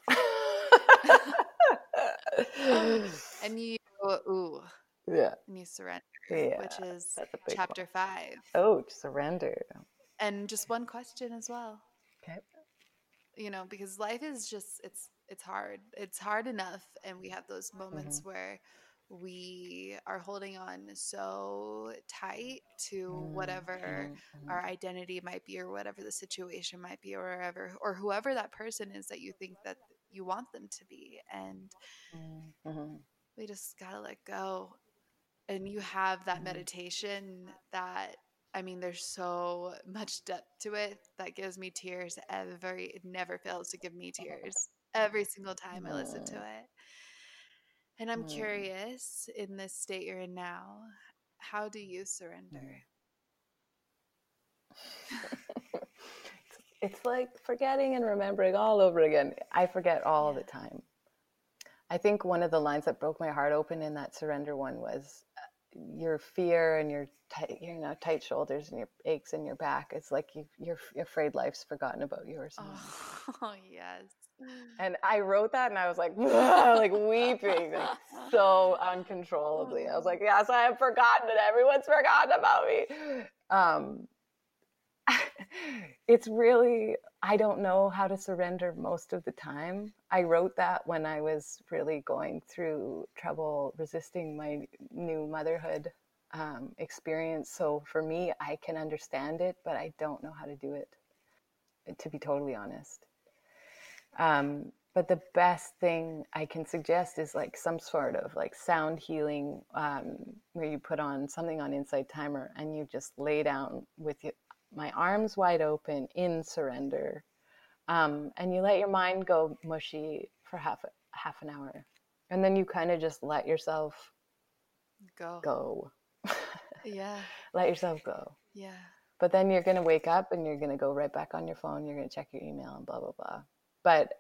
And you, ooh. Yeah. And you surrender, yeah, which is chapter one. five. Oh, surrender. And just one question as well. Okay. You know, because life is just, it's it's hard. It's hard enough. And we have those moments mm-hmm. where we are holding on so tight to mm-hmm. whatever mm-hmm. our identity might be or whatever the situation might be or wherever, or whoever that person is that you think that you want them to be. And mm-hmm. we just got to let go. And you have that mm-hmm. meditation that, I mean, there's so much depth to it that gives me tears every, it never fails to give me tears every single time I listen to it. And I'm mm. curious, in this state you're in now, how do you surrender? it's, it's like forgetting and remembering all over again. I forget all yeah. the time. I think one of the lines that broke my heart open in that surrender one was your fear and your tight, you know, tight shoulders and your aches in your back. It's like you, you're afraid life's forgotten about you or something. Oh, yes. And I wrote that and I was like, like weeping, like so uncontrollably. I was like, yes, I have forgotten it. Everyone's forgotten about me. Um, it's really, I don't know how to surrender most of the time. I wrote that when I was really going through trouble resisting my new motherhood um, experience. So for me, I can understand it, but I don't know how to do it, to be totally honest. Um, but the best thing I can suggest is like some sort of like sound healing, um, where you put on something on Insight Timer and you just lay down with your, my arms wide open in surrender. Um, and you let your mind go mushy for half, half an hour. And then you kind of just let yourself go. Go. Yeah. Let yourself go. Yeah. But then you're going to wake up and you're going to go right back on your phone. You're going to check your email and blah, blah, blah. But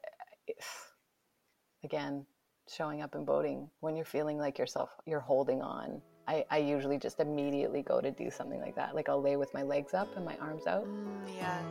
again, showing up and voting when you're feeling like yourself, you're holding on. I, I usually just immediately go to do something like that. Like I'll lay with my legs up and my arms out. Mm, yes.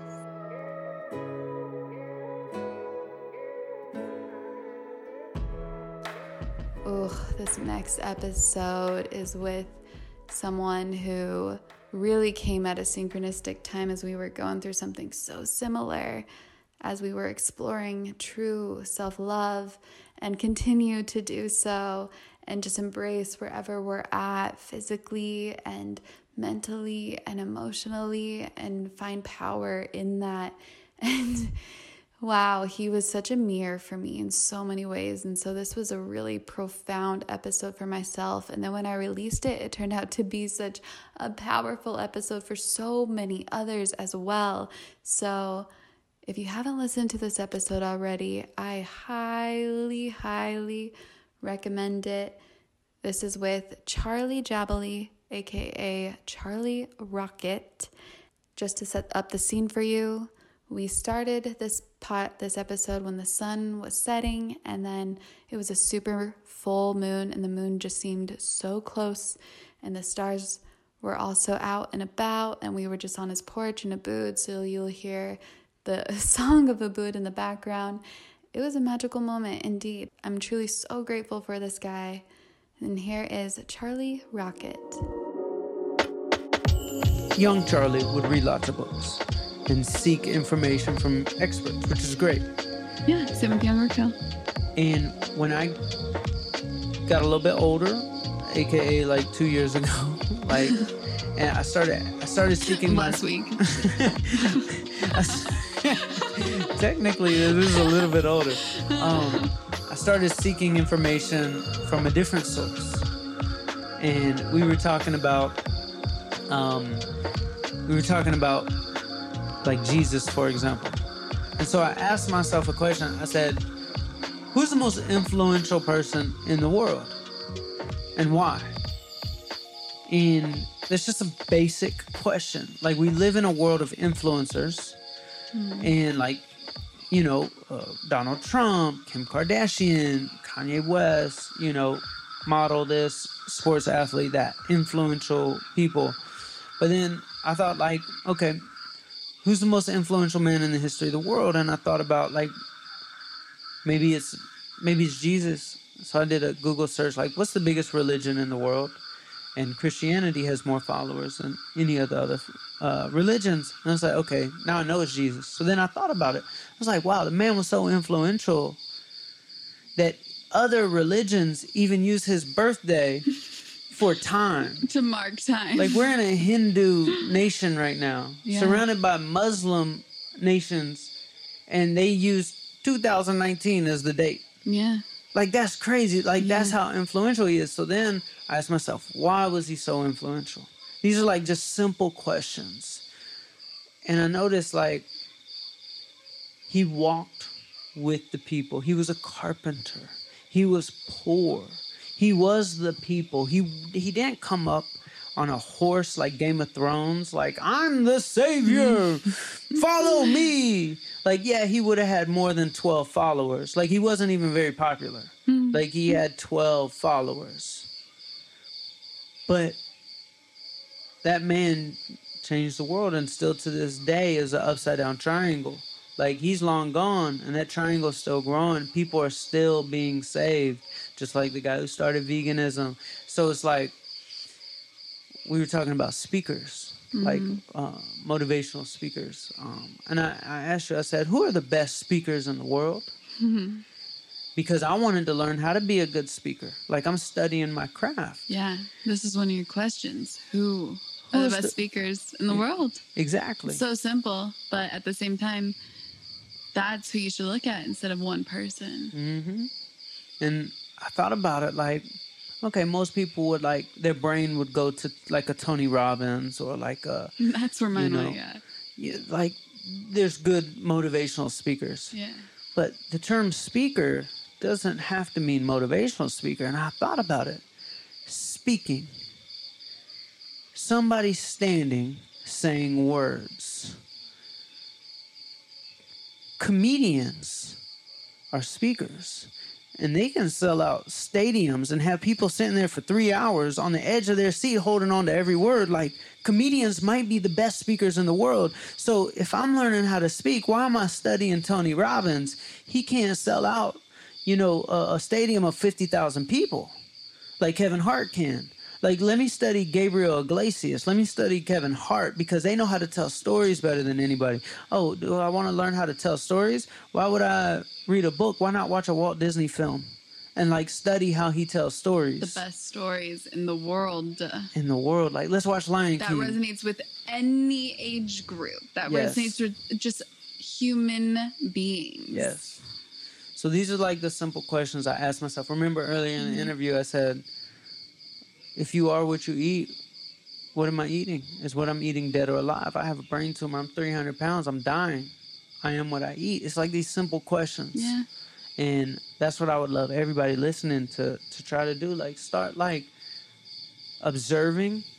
Oh, this next episode is with someone who really came at a synchronistic time as we were going through something so similar, as we were exploring true self-love and continue to do so and just embrace wherever we're at physically and mentally and emotionally and find power in that. And wow, he was such a mirror for me in so many ways. And so this was a really profound episode for myself. And then when I released it, it turned out to be such a powerful episode for so many others as well. So if you haven't listened to this episode already, I highly, highly recommend it. This is with Charlie Jabaley aka Charlie Rocket. Just to set up the scene for you, we started this pot, this episode when the sun was setting, and then it was a super full moon, and the moon just seemed so close, and the stars were also out and about, and we were just on his porch in Ubud, so you'll hear the song of Ubud in the background. It was a magical moment indeed. I'm truly so grateful for this guy. And here is Charlie Rocket. Young Charlie would read lots of books and seek information from experts, which is great. Yeah, same with young Raquel. And when I got a little bit older, aka like two years ago, like, and I started, I started seeking last my, week. Technically, this is a little bit older. Um, I started seeking information from a different source, and we were talking about, um, we were talking about, like Jesus, for example. And so I asked myself a question. I said, "Who's the most influential person in the world, and why?" And that's just a basic question. Like, we live in a world of influencers, mm. and like, you know, uh, Donald Trump, Kim Kardashian, Kanye West, you know, model this, sports athlete, that, influential people. But then I thought, like, okay, who's the most influential man in the history of the world? And I thought about, like, maybe it's maybe it's Jesus. So I did a Google search, like, what's the biggest religion in the world? And Christianity has more followers than any of the other uh, religions. And I was like, okay, now I know it's Jesus. So then I thought about it. I was like, wow, the man was so influential that other religions even use his birthday for time. To mark time. Like, we're in a Hindu nation right now, yeah. surrounded by Muslim nations, and they use two thousand nineteen as the date. Yeah. Like, that's crazy. Like, yeah. that's how influential he is. So then I asked myself, why was he so influential? These are, like, just simple questions. And I noticed, like, he walked with the people. He was a carpenter. He was poor. He was the people. He he didn't come up on a horse like Game of Thrones, like, I'm the savior, follow me. Like, yeah, he would have had more than twelve followers. Like, he wasn't even very popular. Like, he had twelve followers. But that man changed the world, and still to this day is an upside down triangle. Like, he's long gone, and that triangle's still growing. People are still being saved, just like the guy who started veganism. So it's like, we were talking about speakers, mm-hmm. like uh, motivational speakers. Um, and I, I asked you, I said, who are the best speakers in the world? Mm-hmm. Because I wanted to learn how to be a good speaker. Like, I'm studying my craft. Yeah, this is one of your questions. Who are the best the... speakers in the world? Exactly. It's so simple, but at the same time, that's who you should look at instead of one person. Mm-hmm. And I thought about it like, okay, most people would, like, their brain would go to, like, a Tony Robbins or, like, a... That's where mine you know, went, yeah. yeah. Like, there's good motivational speakers. Yeah. But the term speaker doesn't have to mean motivational speaker. And I thought about it. Speaking. Somebody standing, saying words. Comedians are speakers. And they can sell out stadiums and have people sitting there for three hours on the edge of their seat holding on to every word. Like, comedians might be the best speakers in the world. So if I'm learning how to speak, why am I studying Tony Robbins? He can't sell out, you know, a, a stadium of fifty thousand people like Kevin Hart can. Like, let me study Gabriel Iglesias. Let me study Kevin Hart, because they know how to tell stories better than anybody. Oh, do I want to learn how to tell stories? Why would I read a book? Why not watch a Walt Disney film and, like, study how he tells stories? The best stories in the world. In the world. Like, let's watch Lion that King. That resonates with any age group. That yes. resonates with just human beings. Yes. So these are, like, the simple questions I asked myself. Remember earlier in the mm-hmm. interview I said, if you are what you eat, what am I eating? Is what I'm eating dead or alive? I have a brain tumor. I'm three hundred pounds. I'm dying. I am what I eat. It's like these simple questions. Yeah. And that's what I would love everybody listening to, to try to do. Like, start, like, observing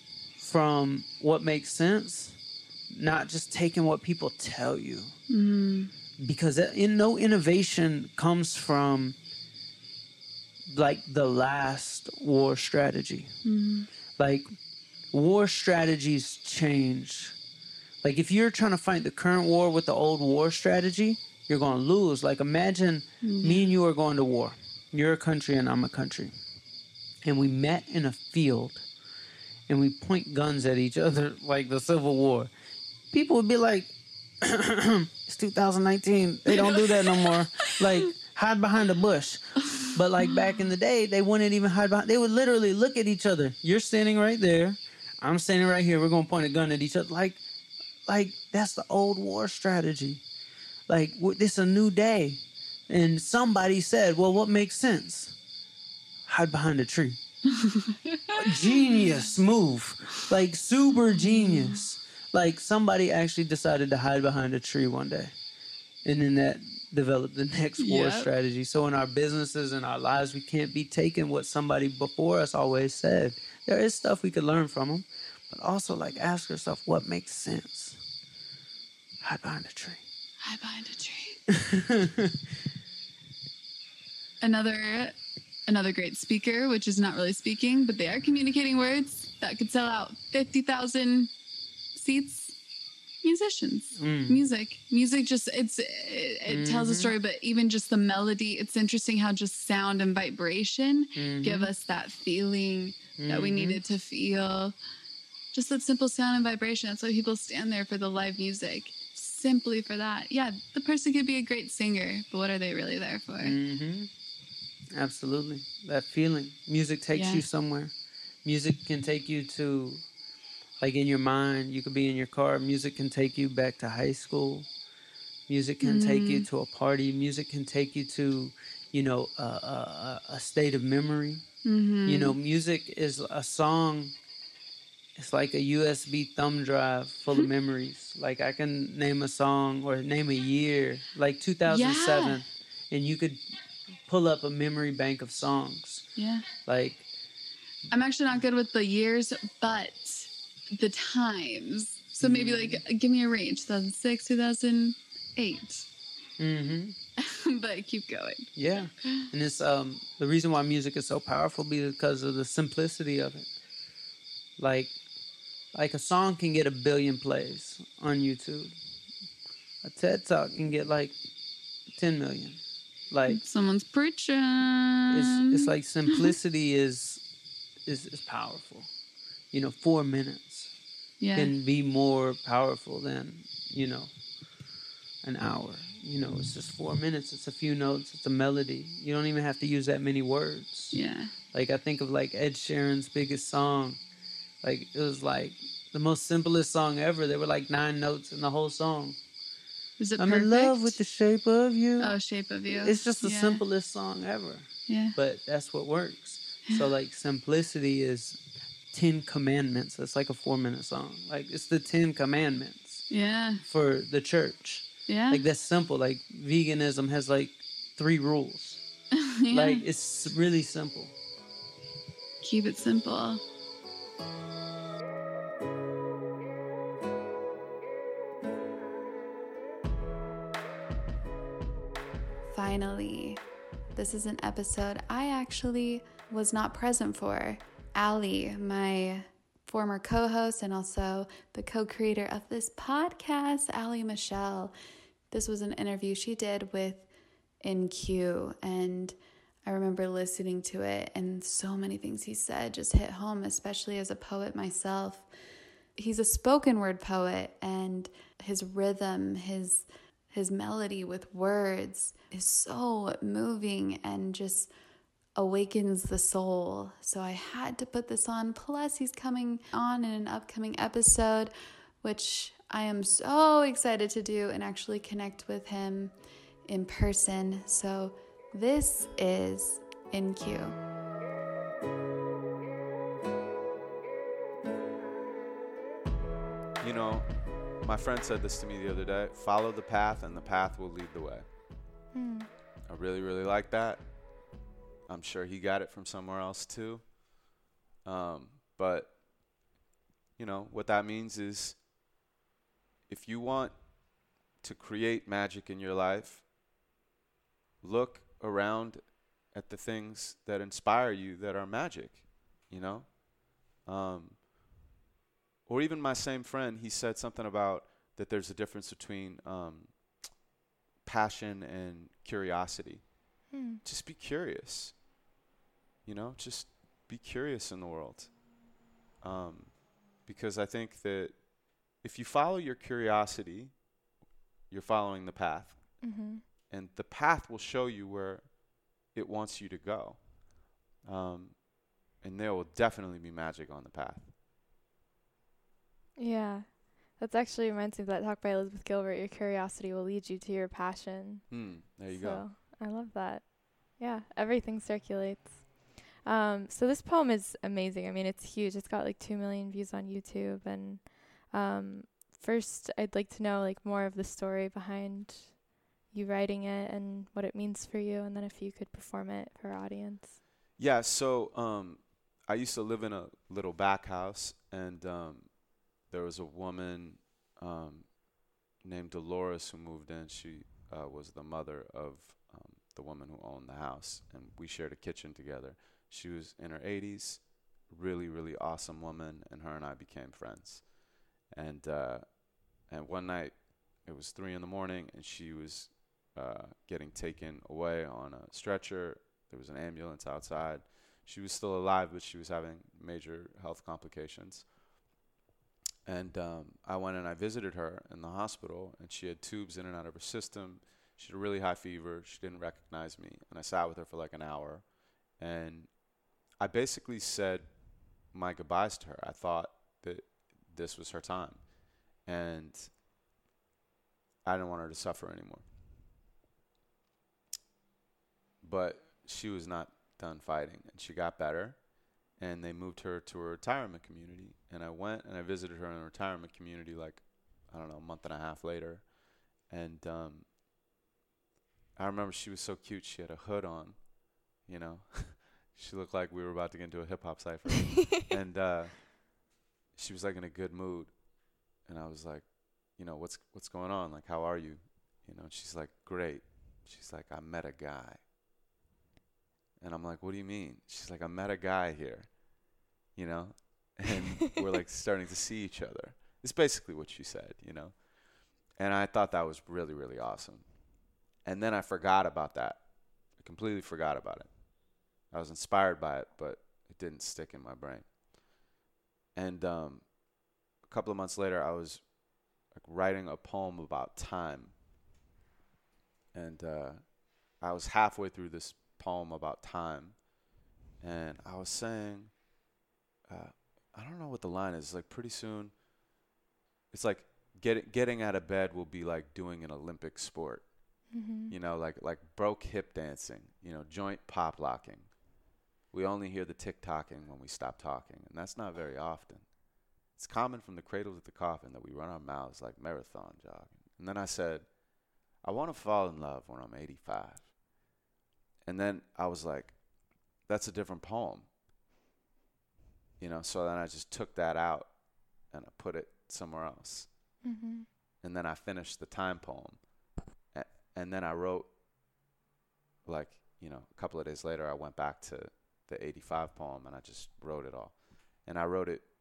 from what makes sense, not just taking what people tell you. Mm. Because in no innovation comes from like the last war strategy. Mm. Like war strategies change. Like if you're trying to fight the current war with the old war strategy, you're going to lose. Like imagine Yeah. me and you are going to war. You're a country and I'm a country. And we met in a field and we point guns at each other like the Civil War. People would be like, it's two thousand nineteen. They don't do that no more. Like, hide behind a bush. But like back in the day, they wouldn't even hide behind. They would literally look at each other. You're standing right there. I'm standing right here. We're going to point a gun at each other. Like, like that's the old war strategy. Like, it's a new day. And somebody said, well, what makes sense? Hide behind a tree. Genius move. Like, super genius. Like, somebody actually decided to hide behind a tree one day. And then that developed the next war Yep. strategy. So in our businesses and our lives, we can't be taking what somebody before us always said. There is stuff we could learn from them. But also, like, ask yourself, what makes sense? Hide behind a tree. Hide behind a tree. Another... Another great speaker, which is not really speaking, but they are communicating words that could sell out fifty thousand seats. Musicians, Mm. music, music just, it's, it, it tells a Mhm. story, but even just the melody, it's interesting how just sound and vibration Mhm. give us that feeling that we Mhm. needed to feel. Just that simple sound and vibration. That's why people stand there for the live music. Simply for that. Yeah, the person could be a great singer, but what are they really there for? Mm-hmm. Absolutely. That feeling. Music takes Yeah. you somewhere. Music can take you to, like in your mind, you could be in your car. Music can take you back to high school. Music can take you Mm. to a party. Music can take you to, you know, a, a, a state of memory. Mm-hmm. You know, music is a song. It's like a U S B thumb drive full of memories. Like I can name a song or name a year, like two thousand seven, Yeah. and you could pull up a memory bank of songs. Yeah. Like, I'm actually not good with the years, but the times. So maybe like, give me a range, two thousand six, two thousand eight. mm-hmm. But keep going. Yeah. And it's um the reason why music is so powerful because of the simplicity of it. Like, like a song can get a billion plays on YouTube. A TED Talk can get like ten million. Like, Someone's preaching. it's it's like simplicity is is is powerful. You know, four minutes Yeah. can be more powerful than, you know, an hour. You know, it's just four minutes. It's a few notes. It's a melody. You don't even have to use that many words. Yeah. Like I think of like Ed Sheeran's biggest song. Like it was like the most simplest song ever. There were like nine notes in the whole song. Is it I'm perfect? in love with the shape of you. Oh, Shape of You. It's just the Yeah. simplest song ever. Yeah. But that's what works. So like simplicity is Ten Commandments. It's like a four minute song. Like it's the Ten Commandments Yeah. for the church. Yeah. Like that's simple. Like veganism has like three rules. Yeah. Like it's really simple. Keep it simple. Finally, this is an episode I actually was not present for. Allie, my former co-host and also the co-creator of this podcast, Allie Michelle. This was an interview she did with N Q, and I remember listening to it, and so many things he said just hit home, especially as a poet myself. He's a spoken word poet, and his rhythm, his his melody with words is so moving and just awakens the soul. So I had to put this on. Plus, he's coming on in an upcoming episode, which I am so excited to do and actually connect with him in person. So this is N Q. You know, my friend said this to me the other day: follow the path and the path will lead the way. Hmm. I really, really like that. I'm sure he got it from somewhere else too. Um, but you know, what that means is if you want to create magic in your life, look around at the things that inspire you that are magic, you know? Um, or even my same friend, he said something about that there's a difference between um, passion and curiosity. Hmm. Just be curious, you know? Just be curious in the world. Um, because I think that if you follow your curiosity, you're following the path. Mm-hmm. And the path will show you where it wants you to go. Um, and there will definitely be magic on the path. Yeah. That's actually reminds me of that talk by Elizabeth Gilbert, your curiosity will lead you to your passion. Hmm, there you so, go. I love that. Yeah, everything circulates. Um, so this poem is amazing. I mean, it's huge. It's got like two million views on YouTube. And um, first, I'd like to know like more of the story behind you writing it and what it means for you, and then if you could perform it for our audience. Yeah, so um, I used to live in a little back house, and um, there was a woman um, named Dolores who moved in. She uh, was the mother of um, the woman who owned the house, and we shared a kitchen together. She was in her eighties, really, really awesome woman, and her and I became friends. And uh, and one night, it was three in the morning, and she was uh, getting taken away on a stretcher. There was an ambulance outside. She was still alive, but she was having major health complications. And um, I went and I visited her in the hospital, and she had tubes in and out of her system. She had a really high fever. She didn't recognize me. And I sat with her for like an hour. And I basically said my goodbyes to her. I thought that this was her time. And I didn't want her to suffer anymore. But she was not done fighting, and she got better, and they moved her to a retirement community. And I went and I visited her in a retirement community like, I don't know, a month and a half later. And um, I remember she was so cute. She had a hood on, you know. She looked like we were about to get into a hip-hop cipher. And uh, she was like in a good mood. And I was like, you know, what's what's going on? Like, how are you? You know, and she's like, great. She's like, I met a guy. And I'm like, what do you mean? She's like, I met a guy here, you know, and we're like starting to see each other. It's basically what she said, you know. And I thought that was really, really awesome. And then I forgot about that. I completely forgot about it. I was inspired by it, but it didn't stick in my brain. And um, a couple of months later, I was like writing a poem about time. And uh, I was halfway through this poem about time, and I was saying, uh, I don't know what the line is. It's like pretty soon, it's like getting getting out of bed will be like doing an Olympic sport. Mm-hmm. You know, like like broke hip dancing. You know, joint pop locking. We only hear the tick-tocking when we stop talking, and that's not very often. It's common from the cradle to the coffin that we run our mouths like marathon jogging. And then I said, I want to fall in love when I'm eighty-five. And then I was like, that's a different poem. You know, so then I just took that out and I put it somewhere else. Mm-hmm. And then I finished the time poem. A- and then I wrote, like, you know, a couple of days later, I went back to the eighty-five poem and I just wrote it all. And I wrote it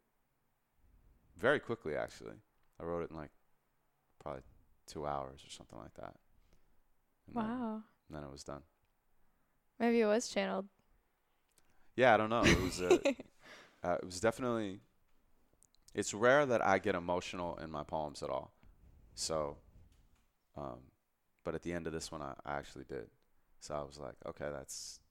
very quickly, actually. I wrote it in like probably two hours or something like that. And wow. Then, and then it was done. Maybe it was channeled. Yeah, I don't know. It was, uh, uh, it was definitely, it's rare that I get emotional in my poems at all. So, um, but at the end of this one, I, I actually did. So I was like, okay, that's,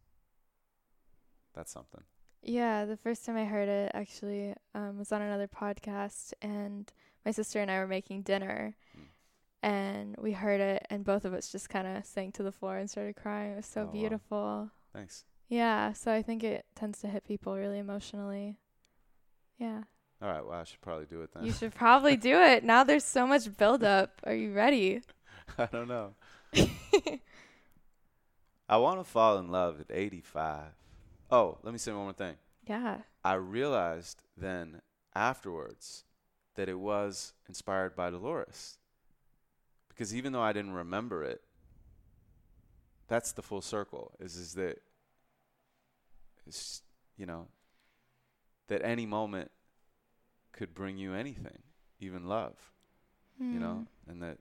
that's something. Yeah, the first time I heard it actually um, was on another podcast, and my sister and I were making dinner. Mm. And we heard it, and both of us just kind of sank to the floor and started crying. It was so oh, beautiful. Wow. Thanks. Yeah, so I think it tends to hit people really emotionally. Yeah. All right, well, I should probably do it then. You should probably do it. Now there's so much buildup. Are you ready? I don't know. I want to fall in love at eighty-five. Oh, let me say one more thing. Yeah. I realized then afterwards that it was inspired by Dolores. Because even though I didn't remember it, that's the full circle, is, is that, it's, you know, that any moment could bring you anything, even love, mm. you know, and that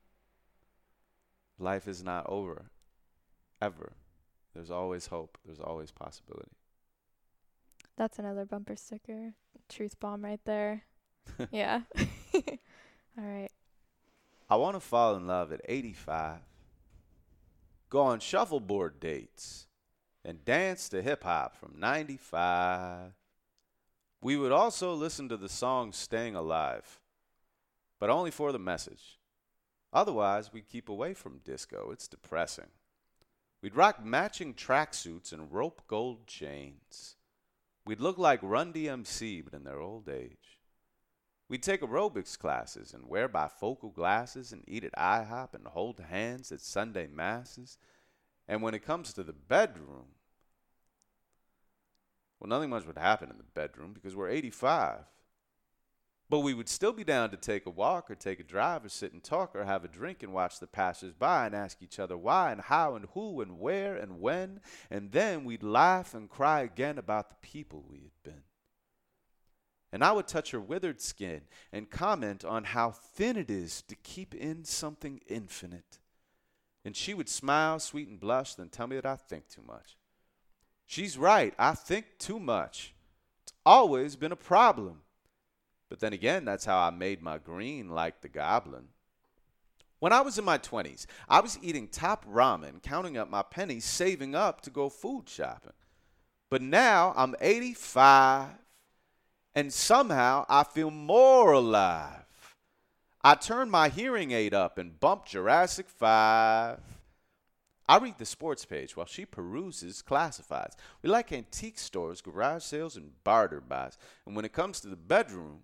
life is not over, ever. There's always hope. There's always possibility. That's another bumper sticker. Truth bomb right there. Yeah. All right. I want to fall in love at eighty-five. Go on shuffleboard dates and dance to hip-hop from ninety-five. We would also listen to the song Staying Alive, but only for the message. Otherwise, we'd keep away from disco. It's depressing. We'd rock matching tracksuits and rope gold chains. We'd look like Run D M C, but in their old age. We'd take aerobics classes and wear bifocal glasses and eat at IHOP and hold hands at Sunday masses. And when it comes to the bedroom, well, nothing much would happen in the bedroom because we're eighty-five. But we would still be down to take a walk or take a drive or sit and talk or have a drink and watch the passers-by and ask each other why and how and who and where and when. And then we'd laugh and cry again about the people we had been. And I would touch her withered skin and comment on how thin it is to keep in something infinite. And she would smile, sweet and blush, then tell me that I think too much. She's right, I think too much. It's always been a problem. But then again, that's how I made my green like the goblin. When I was in my twenties, I was eating top ramen, counting up my pennies, saving up to go food shopping. But now I'm eighty-five, and somehow I feel more alive. I turned my hearing aid up and bumped Jurassic five. I read the sports page while she peruses classifieds. We like antique stores, garage sales, and barter buys. And when it comes to the bedroom,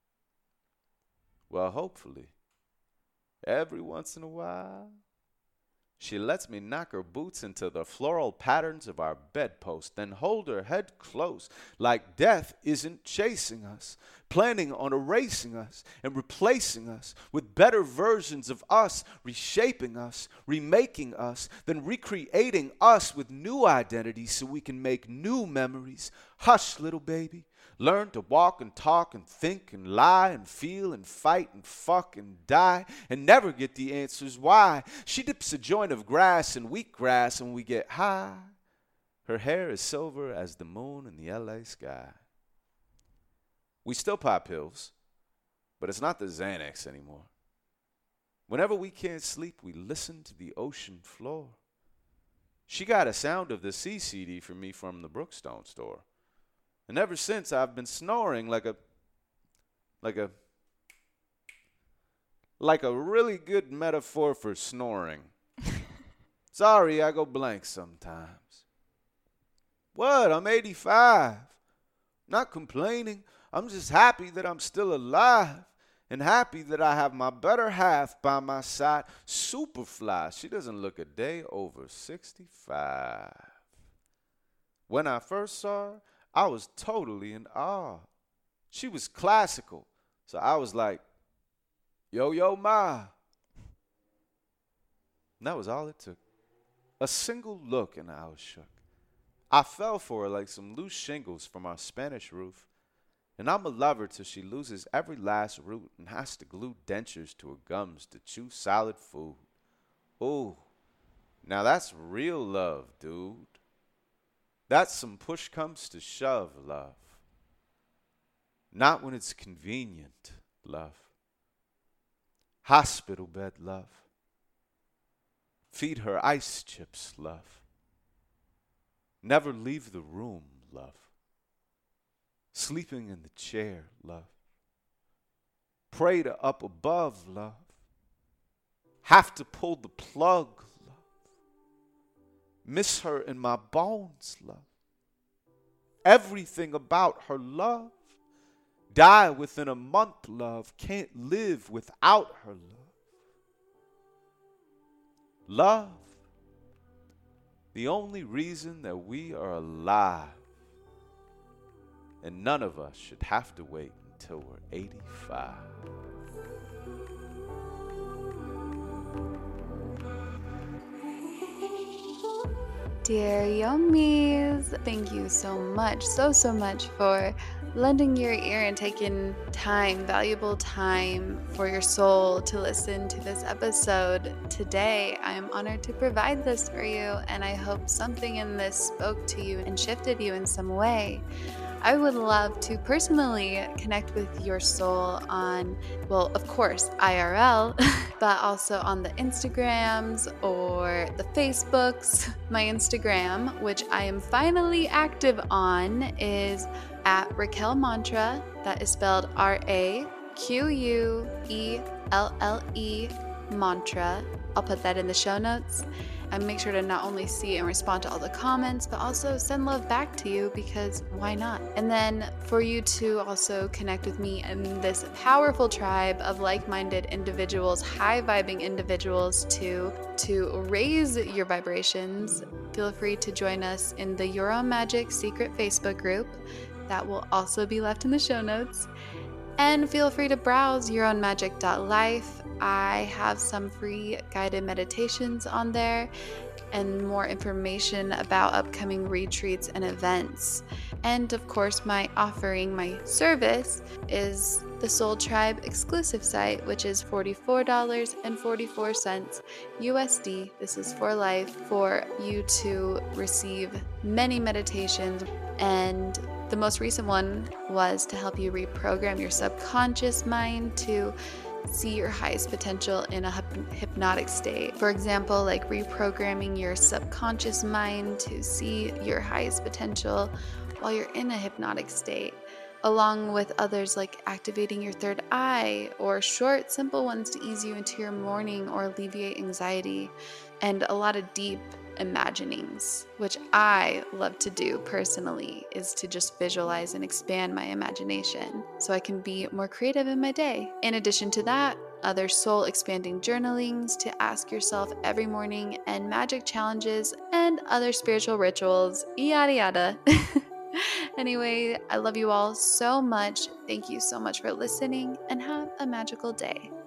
well, hopefully, every once in a while, she lets me knock her boots into the floral patterns of our bedpost, then hold her head close like death isn't chasing us, planning on erasing us and replacing us with better versions of us, reshaping us, remaking us, then recreating us with new identities so we can make new memories. Hush, little baby. Learn to walk and talk and think and lie and feel and fight and fuck and die and never get the answers why. She dips a joint of grass in wheatgrass and we get high. Her hair is silver as the moon in the L A sky. We still pop pills, but it's not the Xanax anymore. Whenever we can't sleep, we listen to the ocean floor. She got a Sound of the Sea C D for me from the Brookstone store. And ever since, I've been snoring like a, like a, like a really good metaphor for snoring. Sorry, I go blank sometimes. What? I'm eighty-five. Not complaining. I'm just happy that I'm still alive and happy that I have my better half by my side. Superfly. She doesn't look a day over sixty-five. When I first saw her, I was totally in awe. She was classical, so I was like, yo, yo, ma. And that was all it took. A single look and I was shook. I fell for her like some loose shingles from our Spanish roof. And I'm a lover till she loses every last root and has to glue dentures to her gums to chew solid food. Ooh, now that's real love, dude. That's some push comes to shove love. Not when it's convenient, love. Hospital bed love. Feed her ice chips, love. Never leave the room, love. Sleeping in the chair, love. Pray to up above, love. Have to pull the plug, love. Miss her in my bones, love. Everything about her, love. Die within a month, love. Can't live without her, love. Love. The only reason that we are alive. And none of us should have to wait till we're eighty-five. Dear Yomis, thank you so much, so, so much for lending your ear and taking time, valuable time for your soul to listen to this episode today. I am honored to provide this for you, and I hope something in this spoke to you and shifted you in some way. I would love to personally connect with your soul on, well, of course, I R L, but also on the Instagrams or the Facebooks. My Instagram, which I am finally active on, is at Raquel Mantra. That is spelled R A Q U E L L E Mantra. I'll put that in the show notes. And make sure to not only see and respond to all the comments, but also send love back to you, because why not? And then for you to also connect with me and this powerful tribe of like-minded individuals, high-vibing individuals to, to raise your vibrations, feel free to join us in the Your Own Magic secret Facebook group. That will also be left in the show notes. And feel free to browse your own magic dot life. I have some free guided meditations on there and more information about upcoming retreats and events. And of course, my offering, my service, is the Soul Tribe exclusive site, which is forty-four dollars and forty-four cents U S D. This is for life, for you to receive many meditations. And the most recent one was to help you reprogram your subconscious mind to see your highest potential in a hypnotic state. For example, like reprogramming your subconscious mind to see your highest potential while you're in a hypnotic state, along with others like activating your third eye, or short, simple ones to ease you into your morning or alleviate anxiety, and a lot of deep imaginings, which I love to do personally, is to just visualize and expand my imagination so I can be more creative in my day. In addition to that, other soul expanding journalings to ask yourself every morning, and magic challenges and other spiritual rituals, yada yada. Anyway, I love you all so much. Thank you so much for listening, and have a magical day.